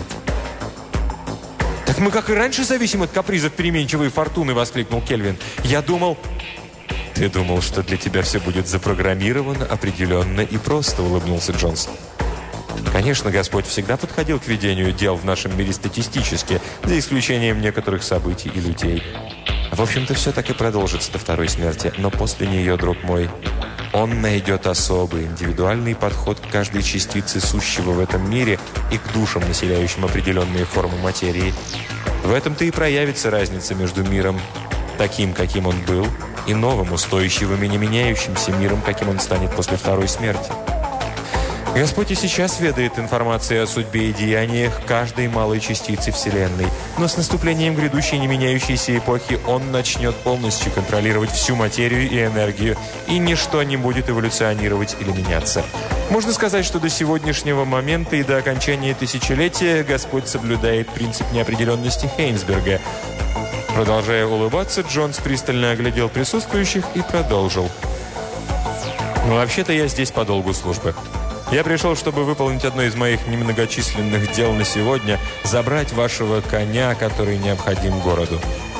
«Так мы, как и раньше, зависим от капризов переменчивой фортуны!» — воскликнул Кельвин. «Я думал...» «Ты думал, что для тебя все будет запрограммировано, определенно и просто», — улыбнулся Джонс. «Конечно, Господь всегда подходил к ведению дел в нашем мире статистически, за исключением некоторых событий и людей. В общем-то, все так и продолжится до второй смерти, но после нее, друг мой, Он найдет особый, индивидуальный подход к каждой частице сущего в этом мире и к душам, населяющим определенные формы материи. В этом-то и проявится разница между миром таким, каким он был, и новым, устойчивым и не меняющимся миром, каким он станет после второй смерти. Господь и сейчас ведает информацией о судьбе и деяниях каждой малой частицы Вселенной, но с наступлением грядущей не меняющейся эпохи Он начнет полностью контролировать всю материю и энергию, и ничто не будет эволюционировать или меняться. Можно сказать, что до сегодняшнего момента и до окончания тысячелетия Господь соблюдает принцип неопределенности Хейнсберга. Продолжая улыбаться, Джонс пристально оглядел присутствующих и продолжил. «Ну, вообще-то я здесь по долгу службы. Я пришел, чтобы выполнить одно из моих немногочисленных дел на сегодня – забрать вашего коня, который необходим городу».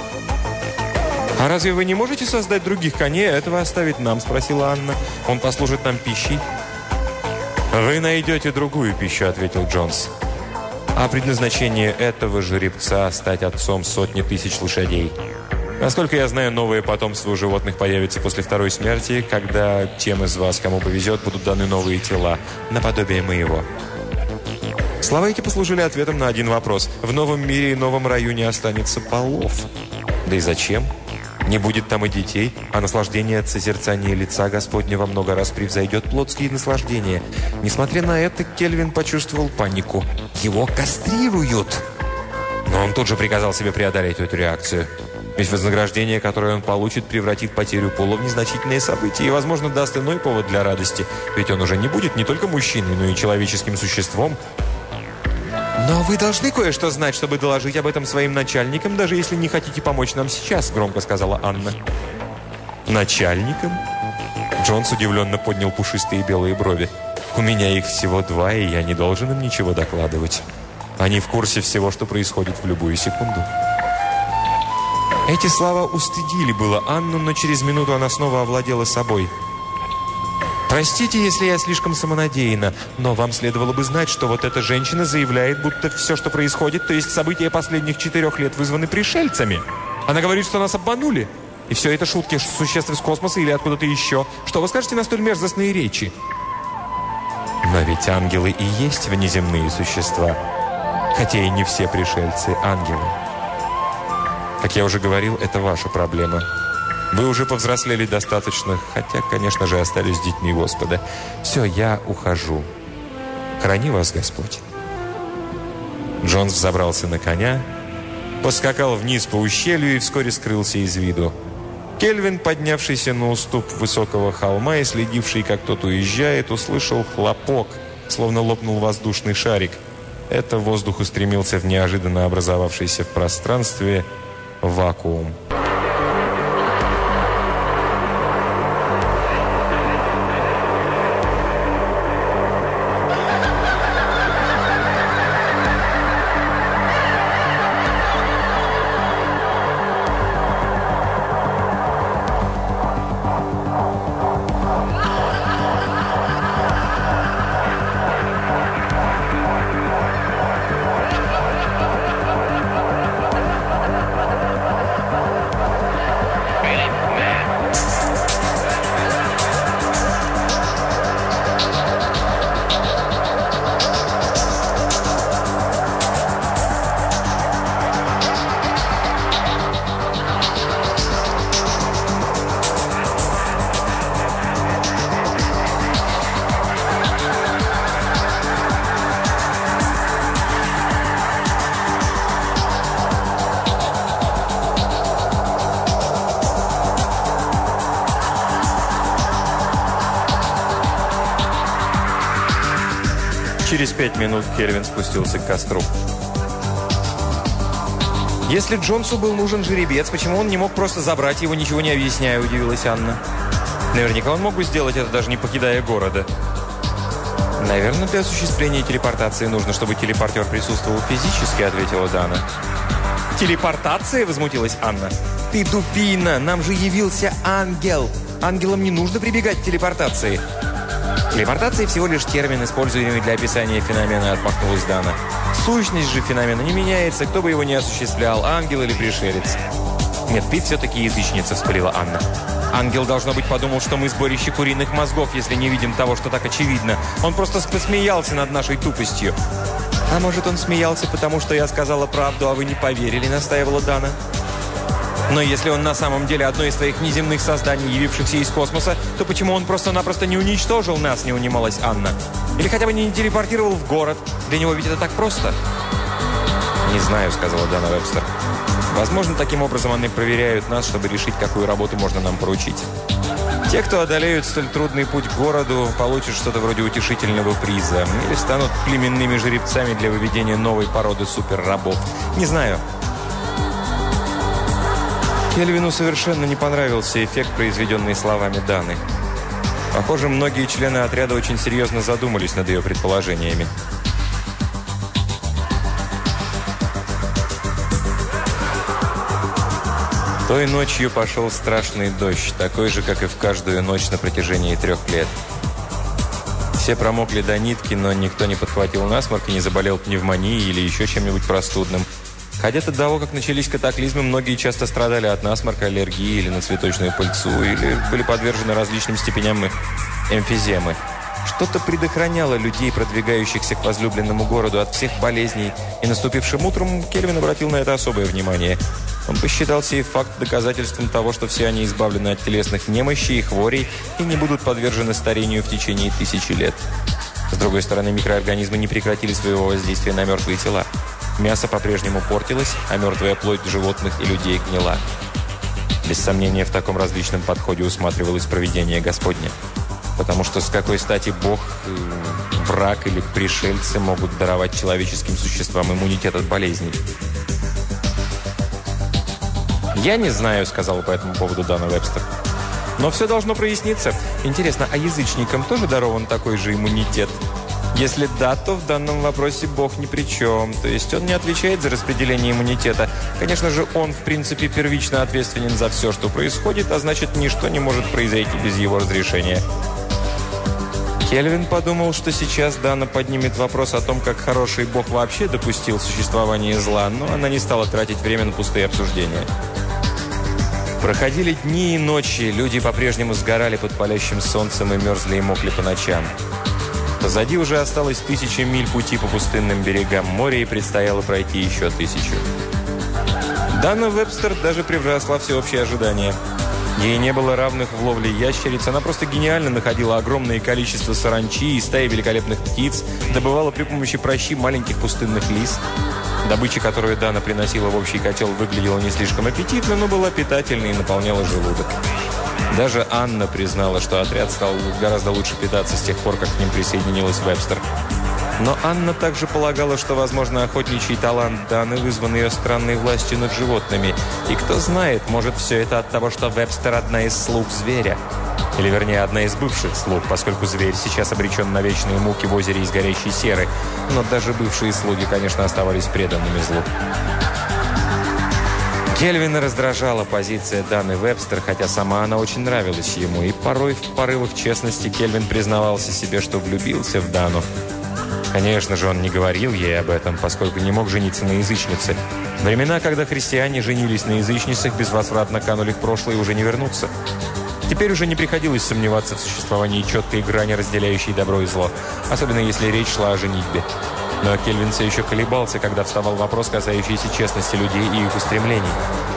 «А разве вы не можете создать других коней, а этого оставить нам?» – спросила Анна. «Он послужит нам пищей». «Вы найдете другую пищу», – ответил Джонс. «А предназначение этого жеребца – стать отцом сотни тысяч лошадей. Насколько я знаю, новое потомство у животных появится после второй смерти, когда тем из вас, кому повезет, будут даны новые тела, наподобие моего». Слова эти послужили ответом на один вопрос. В новом мире и новом раю не останется полов. Да и зачем? Не будет там и детей, а наслаждение от созерцания лица Господня во много раз превзойдет плотские наслаждения. Несмотря на это, Кельвин почувствовал панику. Его кастрируют! Но он тут же приказал себе преодолеть эту реакцию. Ведь вознаграждение, которое он получит, превратит потерю пола в незначительное событие и, возможно, даст иной повод для радости. Ведь он уже не будет не только мужчиной, но и человеческим существом. «Но вы должны кое-что знать, чтобы доложить об этом своим начальникам, даже если не хотите помочь нам сейчас», — громко сказала Анна. «Начальникам?» Джонс удивленно поднял пушистые белые брови. «У меня их всего два, и я не должен им ничего докладывать. Они в курсе всего, что происходит в любую секунду». Эти слова устыдили было Анну, но через минуту она снова овладела собой. «Простите, если я слишком самонадеянна, но вам следовало бы знать, что вот эта женщина заявляет, будто все, что происходит, то есть события последних четырех лет, вызваны пришельцами. Она говорит, что нас обманули. И все это шутки существ из космоса или откуда-то еще. Что вы скажете на столь мерзостные речи?» «Но ведь ангелы и есть внеземные существа, хотя и не все пришельцы ангелы. Как я уже говорил, это ваша проблема. Вы уже повзрослели достаточно, хотя, конечно же, остались детьми Господа. Все, я ухожу. Храни вас Господь». Джонс взобрался на коня, поскакал вниз по ущелью и вскоре скрылся из виду. Кельвин, поднявшийся на уступ высокого холма и следивший, как тот уезжает, услышал хлопок, словно лопнул воздушный шарик. Это воздух устремился в неожиданно образовавшийся в пространстве вакуум. Через пять минут Кельвин спустился к костру. «Если Джонсу был нужен жеребец, почему он не мог просто забрать его, ничего не объясняя?» – удивилась Анна. «Наверняка он мог бы сделать это, даже не покидая города». «Наверное, для осуществления телепортации нужно, чтобы телепортер присутствовал физически», – ответила Дана. «Телепортация?» – возмутилась Анна. «Ты дубина! Нам же явился ангел! Ангелам не нужно прибегать к телепортации!» «Телепортация всего лишь термин, используемый для описания феномена», – отмахнулась Дана. «Сущность же феномена не меняется, кто бы его ни осуществлял, ангел или пришелец». «Нет, ты все-таки язычница», – вспылила Анна. «Ангел, должно быть, подумал, что мы сборище куриных мозгов, если не видим того, что так очевидно. Он просто посмеялся над нашей тупостью». «А может, он смеялся, потому что я сказала правду, а вы не поверили», – настаивала Дана. «Но если он на самом деле одно из твоих неземных созданий, явившихся из космоса, то почему он просто-напросто не уничтожил нас?» – не унималась Анна. «Или хотя бы не телепортировал в город? Для него ведь это так просто». «Не знаю», – сказала Дана Вебстер. «Возможно, таким образом они проверяют нас, чтобы решить, какую работу можно нам поручить. Те, кто одолеют столь трудный путь к городу, получат что-то вроде утешительного приза или станут племенными жеребцами для выведения новой породы суперрабов. Не знаю». Кельвину совершенно не понравился эффект, произведенный словами Даны. Похоже, многие члены отряда очень серьезно задумались над ее предположениями. Той ночью пошел страшный дождь, такой же, как и в каждую ночь на протяжении трех лет. Все промокли до нитки, но никто не подхватил насморк и не заболел пневмонией или еще чем-нибудь простудным. Хотя до того, как начались катаклизмы, многие часто страдали от насморка, аллергии или на цветочную пыльцу, или были подвержены различным степеням эмфиземы. Что-то предохраняло людей, продвигающихся к возлюбленному городу, от всех болезней, и наступившим утром Кельвин обратил на это особое внимание. Он посчитал сей факт доказательством того, что все они избавлены от телесных немощей и хворей и не будут подвержены старению в течение тысячи лет. С другой стороны, микроорганизмы не прекратили своего воздействия на мертвые тела. Мясо по-прежнему портилось, а мертвая плоть животных и людей гнила. Без сомнения, в таком различном подходе усматривалось провидение Господне. Потому что с какой стати Бог, враг или пришельцы могут даровать человеческим существам иммунитет от болезней? «Я не знаю», — сказала по этому поводу Дана Вебстер. «Но все должно проясниться. Интересно, а язычникам тоже дарован такой же иммунитет? Если да, то в данном вопросе Бог ни при чем. То есть он не отвечает за распределение иммунитета. Конечно же, он, в принципе, первично ответственен за все, что происходит, а значит, ничто не может произойти без его разрешения». Кельвин подумал, что сейчас Дана поднимет вопрос о том, как хороший Бог вообще допустил существование зла, но она не стала тратить время на пустые обсуждения. Проходили дни и ночи, люди по-прежнему сгорали под палящим солнцем и мерзли и мокли по ночам. Позади уже осталось тысяча миль пути по пустынным берегам моря, и предстояло пройти еще тысячу. Дана Вебстер даже превзошла всеобщее ожидание. Ей не было равных в ловле ящериц, она просто гениально находила огромное количество саранчи и стаи великолепных птиц, добывала при помощи пращи маленьких пустынных лис. Добыча, которую Дана приносила в общий котел, выглядела не слишком аппетитно, но была питательной и наполняла желудок. Даже Анна признала, что отряд стал гораздо лучше питаться с тех пор, как к ним присоединилась Вебстер. Но Анна также полагала, что, возможно, охотничий талант Даны вызван ее странной властью над животными. И кто знает, может, все это от того, что Вебстер одна из слуг зверя. Или, вернее, одна из бывших слуг, поскольку зверь сейчас обречен на вечные муки в озере из горящей серы. Но даже бывшие слуги, конечно, оставались преданными злу. Кельвина раздражала позиция Даны Вебстер, хотя сама она очень нравилась ему. И порой в порывах честности Кельвин признавался себе, что влюбился в Дану. Конечно же, он не говорил ей об этом, поскольку не мог жениться на язычнице. Времена, когда христиане женились на язычницах, безвозвратно канули в прошлое и уже не вернутся. Теперь уже не приходилось сомневаться в существовании четкой грани, разделяющей добро и зло, особенно если речь шла о женитьбе. Но Кельвин все еще колебался, когда вставал вопрос, касающийся честности людей и их устремлений.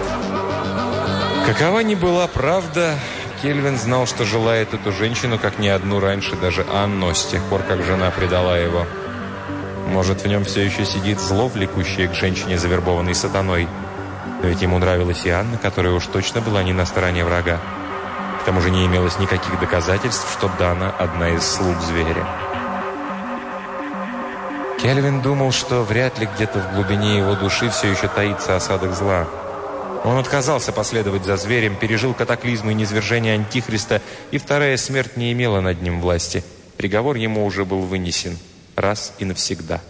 Какова ни была правда, Кельвин знал, что желает эту женщину, как ни одну раньше, даже Анну, с тех пор, как жена предала его. Может, в нем все еще сидит зло, влекущее к женщине, завербованной сатаной. Но ведь ему нравилась и Анна, которая уж точно была не на стороне врага. К тому же не имелось никаких доказательств, что Дана – одна из слуг зверя. Кельвин думал, что вряд ли где-то в глубине его души все еще таится осадок зла. Он отказался последовать за зверем, пережил катаклизмы и низвержение Антихриста, и вторая смерть не имела над ним власти. Приговор ему уже был вынесен раз и навсегда.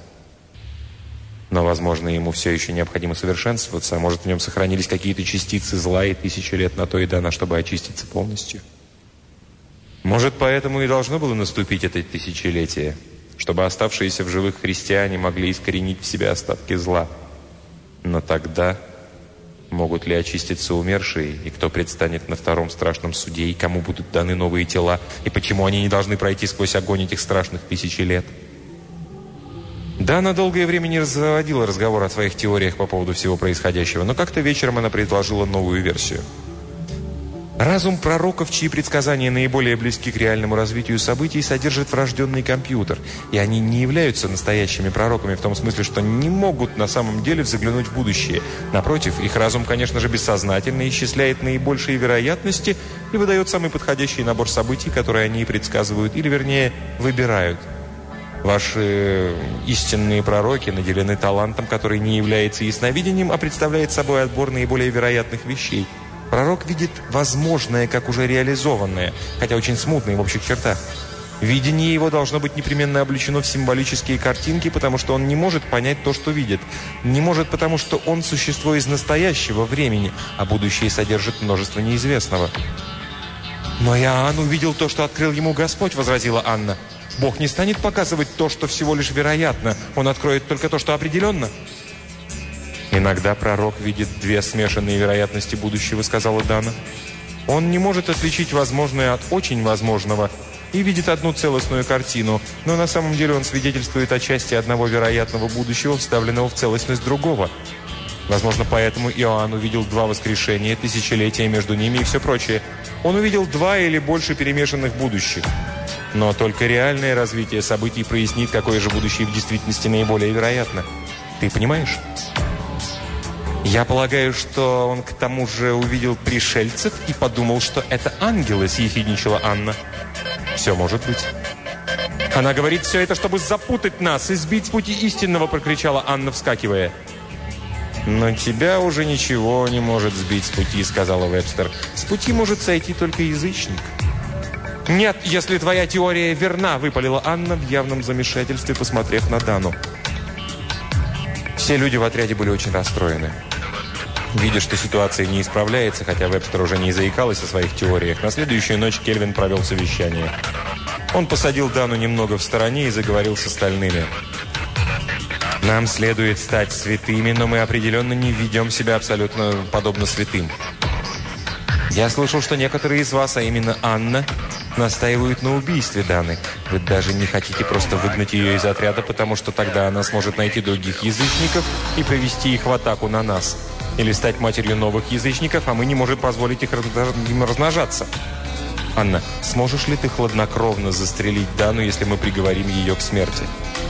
Но, возможно, ему все еще необходимо совершенствоваться, а может, в нем сохранились какие-то частицы зла и тысячи лет на то и дано, чтобы очиститься полностью. Может, поэтому и должно было наступить это тысячелетие, чтобы оставшиеся в живых христиане могли искоренить в себе остатки зла. Но тогда могут ли очиститься умершие, и кто предстанет на втором страшном суде, и кому будут даны новые тела, и почему они не должны пройти сквозь огонь этих страшных тысячи лет? Да, она долгое время не заводила разговор о своих теориях по поводу всего происходящего, но как-то вечером она предложила новую версию. Разум пророков, чьи предсказания наиболее близки к реальному развитию событий, содержит врожденный компьютер, и они не являются настоящими пророками в том смысле, что не могут на самом деле заглянуть в будущее. Напротив, их разум, конечно же, бессознательно исчисляет наибольшие вероятности и выдает самый подходящий набор событий, которые они предсказывают, или, вернее, выбирают. Ваши истинные пророки наделены талантом, который не является ясновидением, а представляет собой отбор наиболее вероятных вещей. Пророк видит возможное, как уже реализованное, хотя очень смутное в общих чертах. Видение его должно быть непременно облечено в символические картинки, потому что он не может понять то, что видит. Не может, потому что он существо из настоящего времени, а будущее содержит множество неизвестного. «Но Иоанн увидел то, что открыл ему Господь», — возразила Анна. «Бог не станет показывать то, что всего лишь вероятно. Он откроет только то, что определенно». «Иногда пророк видит две смешанные вероятности будущего», — сказала Дана. «Он не может отличить возможное от очень возможного и видит одну целостную картину, но на самом деле он свидетельствует о части одного вероятного будущего, вставленного в целостность другого. Возможно, поэтому Иоанн увидел два воскрешения, тысячелетия между ними и все прочее. Он увидел два или больше перемешанных будущих. Но только реальное развитие событий прояснит, какое же будущее в действительности наиболее вероятно. Ты понимаешь?» «Я полагаю, что он к тому же увидел пришельцев и подумал, что это ангелы», — съехидничала Анна. «Все может быть». «Она говорит все это, чтобы запутать нас и сбить с пути истинного», — прокричала Анна, вскакивая. «Но тебя уже ничего не может сбить с пути», — сказала Вебстер. «С пути может сойти только язычник». «Нет, если твоя теория верна», — выпалила Анна в явном замешательстве, посмотрев на Дану. Все люди в отряде были очень расстроены. Видя, что ситуация не исправляется, хотя Вебстер уже не заикалась о своих теориях, на следующую ночь Кельвин провел совещание. Он посадил Дану немного в стороне и заговорил с остальными. «Нам следует стать святыми, но мы определенно не ведем себя абсолютно подобно святым. Я слышал, что некоторые из вас, а именно Анна, настаивают на убийстве Даны. Вы даже не хотите просто выгнать ее из отряда, потому что тогда она сможет найти других язычников и привести их в атаку на нас. Или стать матерью новых язычников, а мы не можем позволить их им размножаться. Анна, сможешь ли ты хладнокровно застрелить Дану, если мы приговорим ее к смерти?»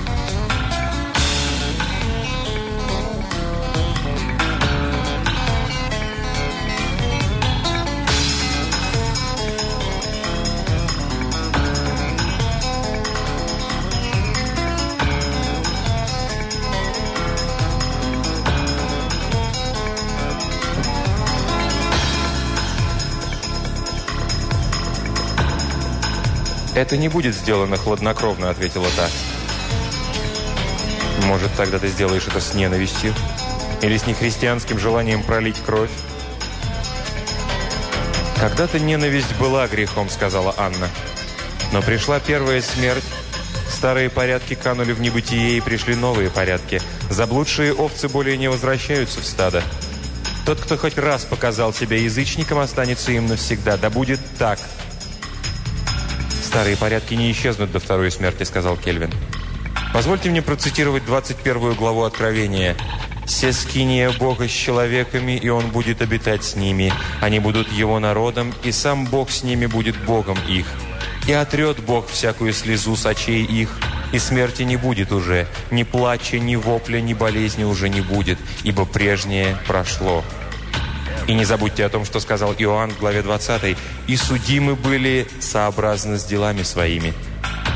«Это не будет сделано хладнокровно», — ответила та. «Может, тогда ты сделаешь это с ненавистью? Или с нехристианским желанием пролить кровь?» «Когда-то ненависть была грехом», — сказала Анна. «Но пришла первая смерть. Старые порядки канули в небытие, и пришли новые порядки. Заблудшие овцы более не возвращаются в стадо. Тот, кто хоть раз показал себя язычником, останется им навсегда. Да будет так». «Старые порядки не исчезнут до второй смерти», — сказал Кельвин. «Позвольте мне процитировать двадцать первую главу Откровения. «Се скиния Бога с человеками, и Он будет обитать с ними. Они будут Его народом, и сам Бог с ними будет Богом их. И отрет Бог всякую слезу с очей их, и смерти не будет уже, ни плача, ни вопля, ни болезни уже не будет, ибо прежнее прошло». И не забудьте о том, что сказал Иоанн в главе двадцатой. «И судимы были сообразно с делами своими».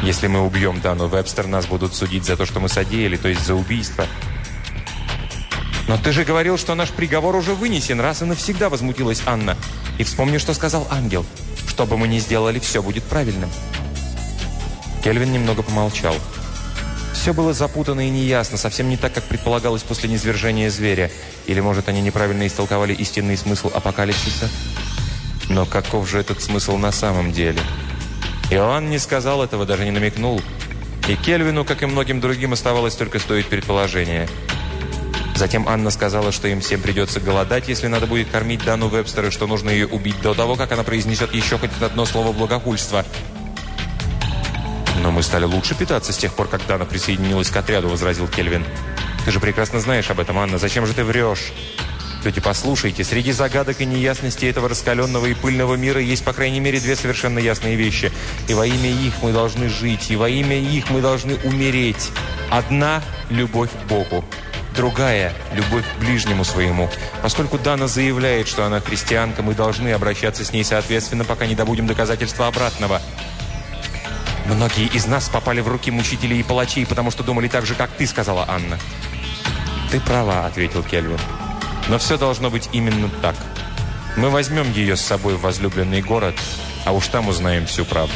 Если мы убьем Дану Вебстер, нас будут судить за то, что мы содеяли, то есть за убийство. «Но ты же говорил, что наш приговор уже вынесен, раз и навсегда», — возмутилась Анна. «И вспомни, что сказал ангел. Что бы мы ни сделали, все будет правильным». Кельвин немного помолчал. Все было запутанно и неясно, совсем не так, как предполагалось после низвержения зверя. Или, может, они неправильно истолковали истинный смысл апокалипсиса? Но каков же этот смысл на самом деле? Иоанн не сказал этого, даже не намекнул. И Кельвину, как и многим другим, оставалось только стоить предположение. Затем Анна сказала, что им всем придется голодать, если надо будет кормить Дану Вебстер, и что нужно ее убить до того, как она произнесет еще хоть одно слово богохульства. «Но мы стали лучше питаться с тех пор, как Дана присоединилась к отряду», — возразил Кельвин. «Ты же прекрасно знаешь об этом, Анна. Зачем же ты врешь?» «Люди, послушайте, среди загадок и неясностей этого раскаленного и пыльного мира есть, по крайней мере, две совершенно ясные вещи. И во имя их мы должны жить, и во имя их мы должны умереть. Одна – любовь к Богу. Другая – любовь к ближнему своему. Поскольку Дана заявляет, что она христианка, мы должны обращаться с ней соответственно, пока не добудем доказательства обратного. «Многие из нас попали в руки мучителей и палачей, потому что думали так же, как ты», — сказала Анна. «Ты права», — ответил Кельвин. «Но все должно быть именно так. Мы возьмем ее с собой в возлюбленный город, а уж там узнаем всю правду».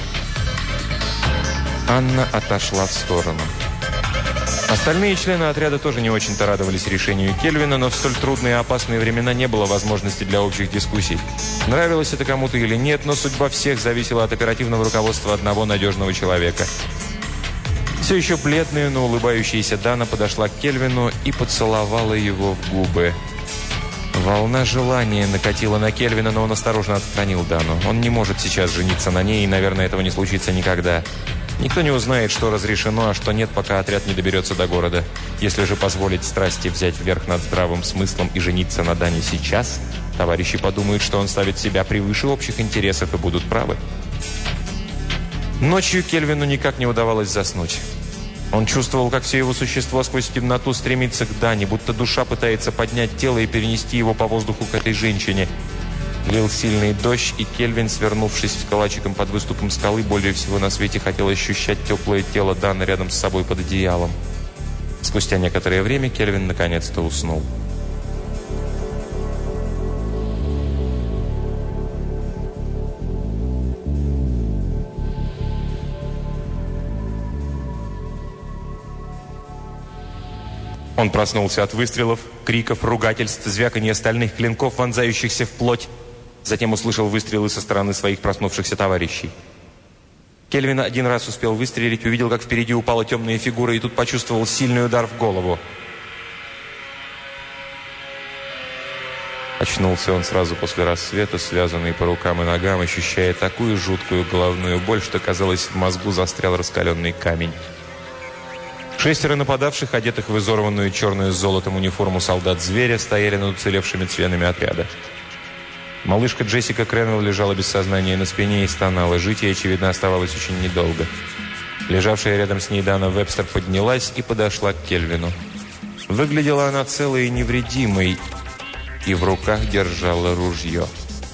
Анна отошла в сторону. Остальные члены отряда тоже не очень-то радовались решению Кельвина, но в столь трудные и опасные времена не было возможности для общих дискуссий. Нравилось это кому-то или нет, но судьба всех зависела от оперативного руководства одного надежного человека. Все еще бледная, но улыбающаяся Дана подошла к Кельвину и поцеловала его в губы. Волна желания накатила на Кельвина, но он осторожно отстранил Дану. Он не может сейчас жениться на ней, и, наверное, этого не случится никогда. Никто не узнает, что разрешено, а что нет, пока отряд не доберется до города. Если же позволить страсти взять верх над здравым смыслом и жениться на Дане сейчас, товарищи подумают, что он ставит себя превыше общих интересов и будут правы. Ночью Кельвину никак не удавалось заснуть. Он чувствовал, как все его существо сквозь темноту стремится к Дане, будто душа пытается поднять тело и перенести его по воздуху к этой женщине. Лил сильный дождь, и Кельвин, свернувшись в калачиком под выступом скалы, более всего на свете хотел ощущать теплое тело Даны рядом с собой под одеялом. Спустя некоторое время Кельвин наконец-то уснул. Он проснулся от выстрелов, криков, ругательств, звяканья стальных клинков, вонзающихся в плоть. Затем услышал выстрелы со стороны своих проснувшихся товарищей. Кельвин один раз успел выстрелить, увидел, как впереди упала темная фигура, и тут почувствовал сильный удар в голову. Очнулся он сразу после рассвета, связанный по рукам и ногам, ощущая такую жуткую головную боль, что, казалось, в мозгу застрял раскаленный камень. Шестеро нападавших, одетых в изорванную черную с золотом униформу солдат-зверя, стояли над уцелевшими членами отряда. Малышка Джессика Кренвелл лежала без сознания на спине и стонала. Жить ей, очевидно, оставалось очень недолго. Лежавшая рядом с ней Дана Вебстер поднялась и подошла к Кельвину. Выглядела она целой и невредимой, и в руках держала ружье.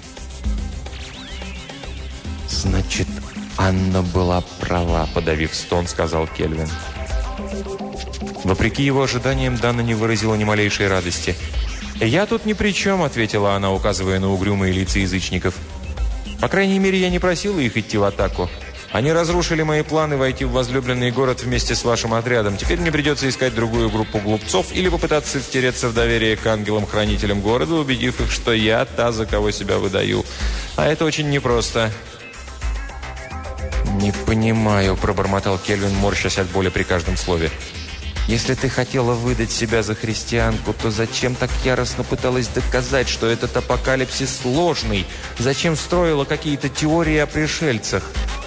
«Значит, Анна была права», — подавив стон, сказал Кельвин. Вопреки его ожиданиям, Дана не выразила ни малейшей радости. «Я тут ни при чем», — ответила она, указывая на угрюмые лица язычников. «По крайней мере, я не просила их идти в атаку. Они разрушили мои планы войти в возлюбленный город вместе с вашим отрядом. Теперь мне придется искать другую группу глупцов или попытаться втереться в доверие к ангелам-хранителям города, убедив их, что я та, за кого себя выдаю. А это очень непросто». «Не понимаю», — пробормотал Кельвин, морщась от боли при каждом слове. «Если ты хотела выдать себя за христианку, то зачем так яростно пыталась доказать, что этот апокалипсис ложный? Зачем строила какие-то теории о пришельцах?»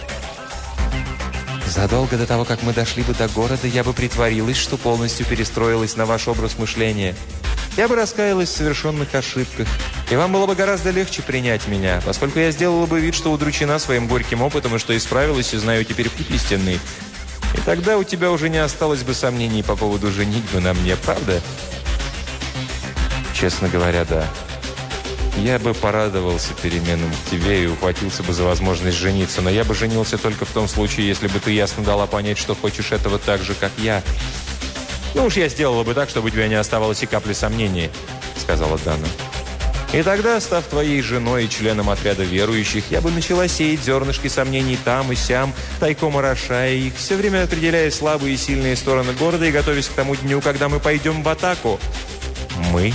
«Задолго до того, как мы дошли бы до города, я бы притворилась, что полностью перестроилась на ваш образ мышления. Я бы раскаялась в совершенных ошибках, и вам было бы гораздо легче принять меня, поскольку я сделала бы вид, что удручена своим горьким опытом и что исправилась и знаю теперь путь истинный. И тогда у тебя уже не осталось бы сомнений по поводу женитьбы на мне, правда?» «Честно говоря, да. Я бы порадовался переменам в тебе и ухватился бы за возможность жениться, но я бы женился только в том случае, если бы ты ясно дала понять, что хочешь этого так же, как я. Ну уж я сделала бы так, чтобы у тебя не оставалось и капли сомнений, сказала Дана. И тогда, став твоей женой и членом отряда верующих, я бы начала сеять зернышки сомнений там и сям, тайком орошая их, все время определяя слабые и сильные стороны города и готовясь к тому дню, когда мы пойдем в атаку. Мы?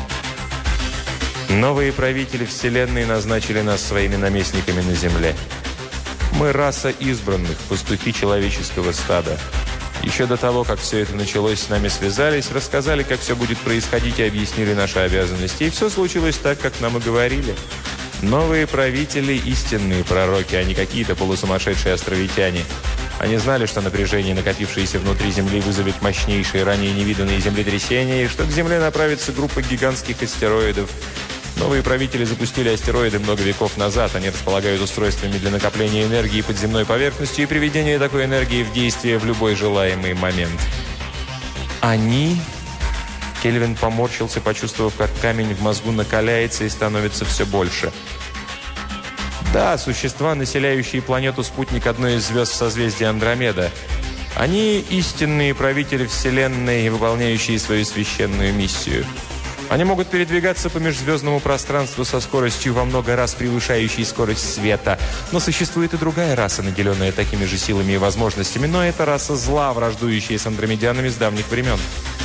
Новые правители Вселенной назначили нас своими наместниками на земле. Мы раса избранных, пастухи человеческого стада. Еще до того, как все это началось, с нами связались, рассказали, как все будет происходить, и объяснили наши обязанности. И все случилось так, как нам и говорили. Новые правители – истинные пророки, а не какие-то полусумасшедшие островитяне. Они знали, что напряжение, накопившееся внутри Земли, вызовет мощнейшие, ранее невиданные землетрясения, и что к Земле направится группа гигантских астероидов. Новые правители запустили астероиды много веков назад. Они располагают устройствами для накопления энергии под земной поверхностью и приведения такой энергии в действие в любой желаемый момент. Они... Кельвин поморщился, почувствовав, как камень в мозгу накаляется и становится все больше. Да, существа, населяющие планету-спутник одной из звезд в созвездии Андромеда. Они истинные правители Вселенной, выполняющие свою священную миссию. Они могут передвигаться по межзвездному пространству со скоростью во много раз превышающей скорость света. Но существует и другая раса, наделенная такими же силами и возможностями. Но это раса зла, враждующая с андромедянами с давних времен.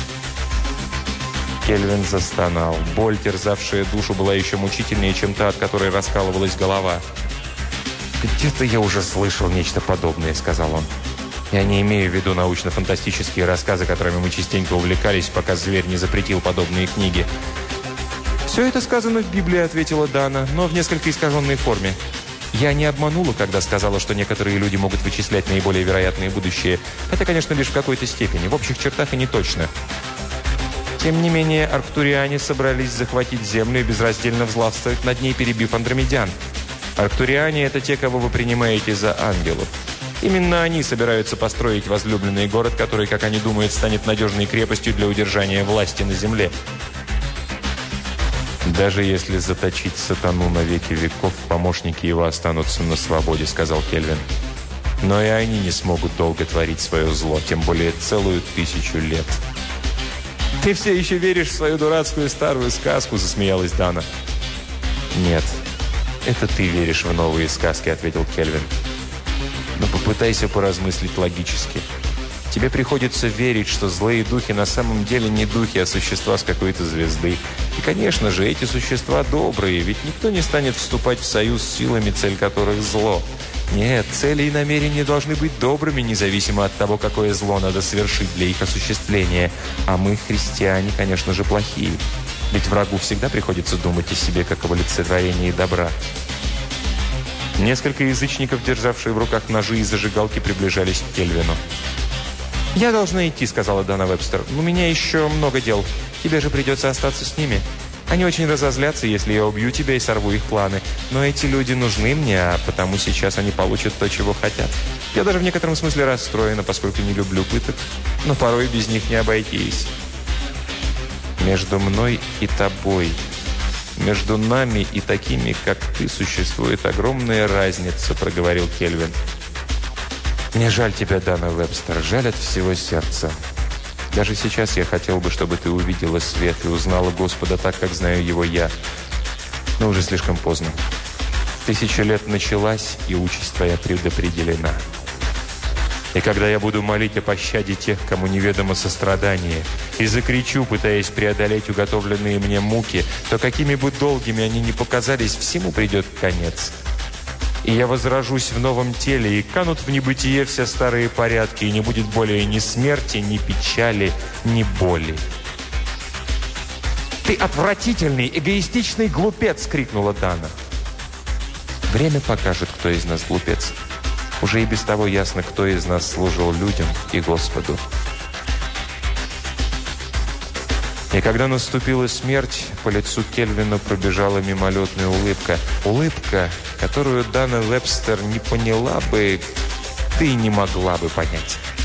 Кельвин застонал. Боль, терзавшая душу, была еще мучительнее, чем та, от которой раскалывалась голова. «Где-то я уже слышал нечто подобное», — сказал он. «Я не имею в виду научно-фантастические рассказы, которыми мы частенько увлекались, пока зверь не запретил подобные книги». «Все это сказано в Библии», — ответила Дана, «но в несколько искаженной форме. Я не обманула, когда сказала, что некоторые люди могут вычислять наиболее вероятные будущее. Это, конечно, лишь в какой-то степени, в общих чертах и не точно. Тем не менее, арктуриане собрались захватить Землю и безраздельно взлавствовать над ней, перебив андромедян. Арктуриане — это те, кого вы принимаете за ангелов. Именно они собираются построить возлюбленный город, который, как они думают, станет надежной крепостью для удержания власти на земле. «Даже если заточить сатану на веки веков, помощники его останутся на свободе», — сказал Кельвин. «Но и они не смогут долго творить свое зло, тем более целую тысячу лет». «Ты все еще веришь в свою дурацкую старую сказку?» — засмеялась Дана. «Нет, это ты веришь в новые сказки», — ответил Кельвин. «Но попытайся поразмыслить логически. Тебе приходится верить, что злые духи на самом деле не духи, а существа с какой-то звезды. И, конечно же, эти существа добрые, ведь никто не станет вступать в союз с силами, цель которых зло. Нет, цели и намерения должны быть добрыми, независимо от того, какое зло надо совершить для их осуществления. А мы, христиане, конечно же, плохие. Ведь врагу всегда приходится думать о себе, как об олицетворении добра». Несколько язычников, державшие в руках ножи и зажигалки, приближались к Кельвину. «Я должна идти», — сказала Дана Вебстер. «У меня еще много дел. Тебе же придется остаться с ними. Они очень разозлятся, если я убью тебя и сорву их планы. Но эти люди нужны мне, а потому сейчас они получат то, чего хотят. Я даже в некотором смысле расстроена, поскольку не люблю пыток. Но порой без них не обойтись. Между мной и тобой, между нами и такими, как ты, существует огромная разница», — проговорил Кельвин. «Мне жаль тебя, Дана Вебстер, жаль от всего сердца. Даже сейчас я хотел бы, чтобы ты увидела свет и узнала Господа так, как знаю его я. Но уже слишком поздно. Тысяча лет началась, и участь твоя предопределена. И когда я буду молить о пощаде тех, кому неведомо сострадание, и закричу, пытаясь преодолеть уготовленные мне муки, то какими бы долгими они ни показались, всему придет конец. И я возрожусь в новом теле, и канут в небытие все старые порядки, и не будет более ни смерти, ни печали, ни боли». «Ты отвратительный, эгоистичный глупец!» — крикнула Дана. «Время покажет, кто из нас глупец. Уже и без того ясно, кто из нас служил людям и Господу». И когда наступила смерть, по лицу Кельвина пробежала мимолетная улыбка. Улыбка, которую Дана Вебстер не поняла бы, ты не могла бы понять.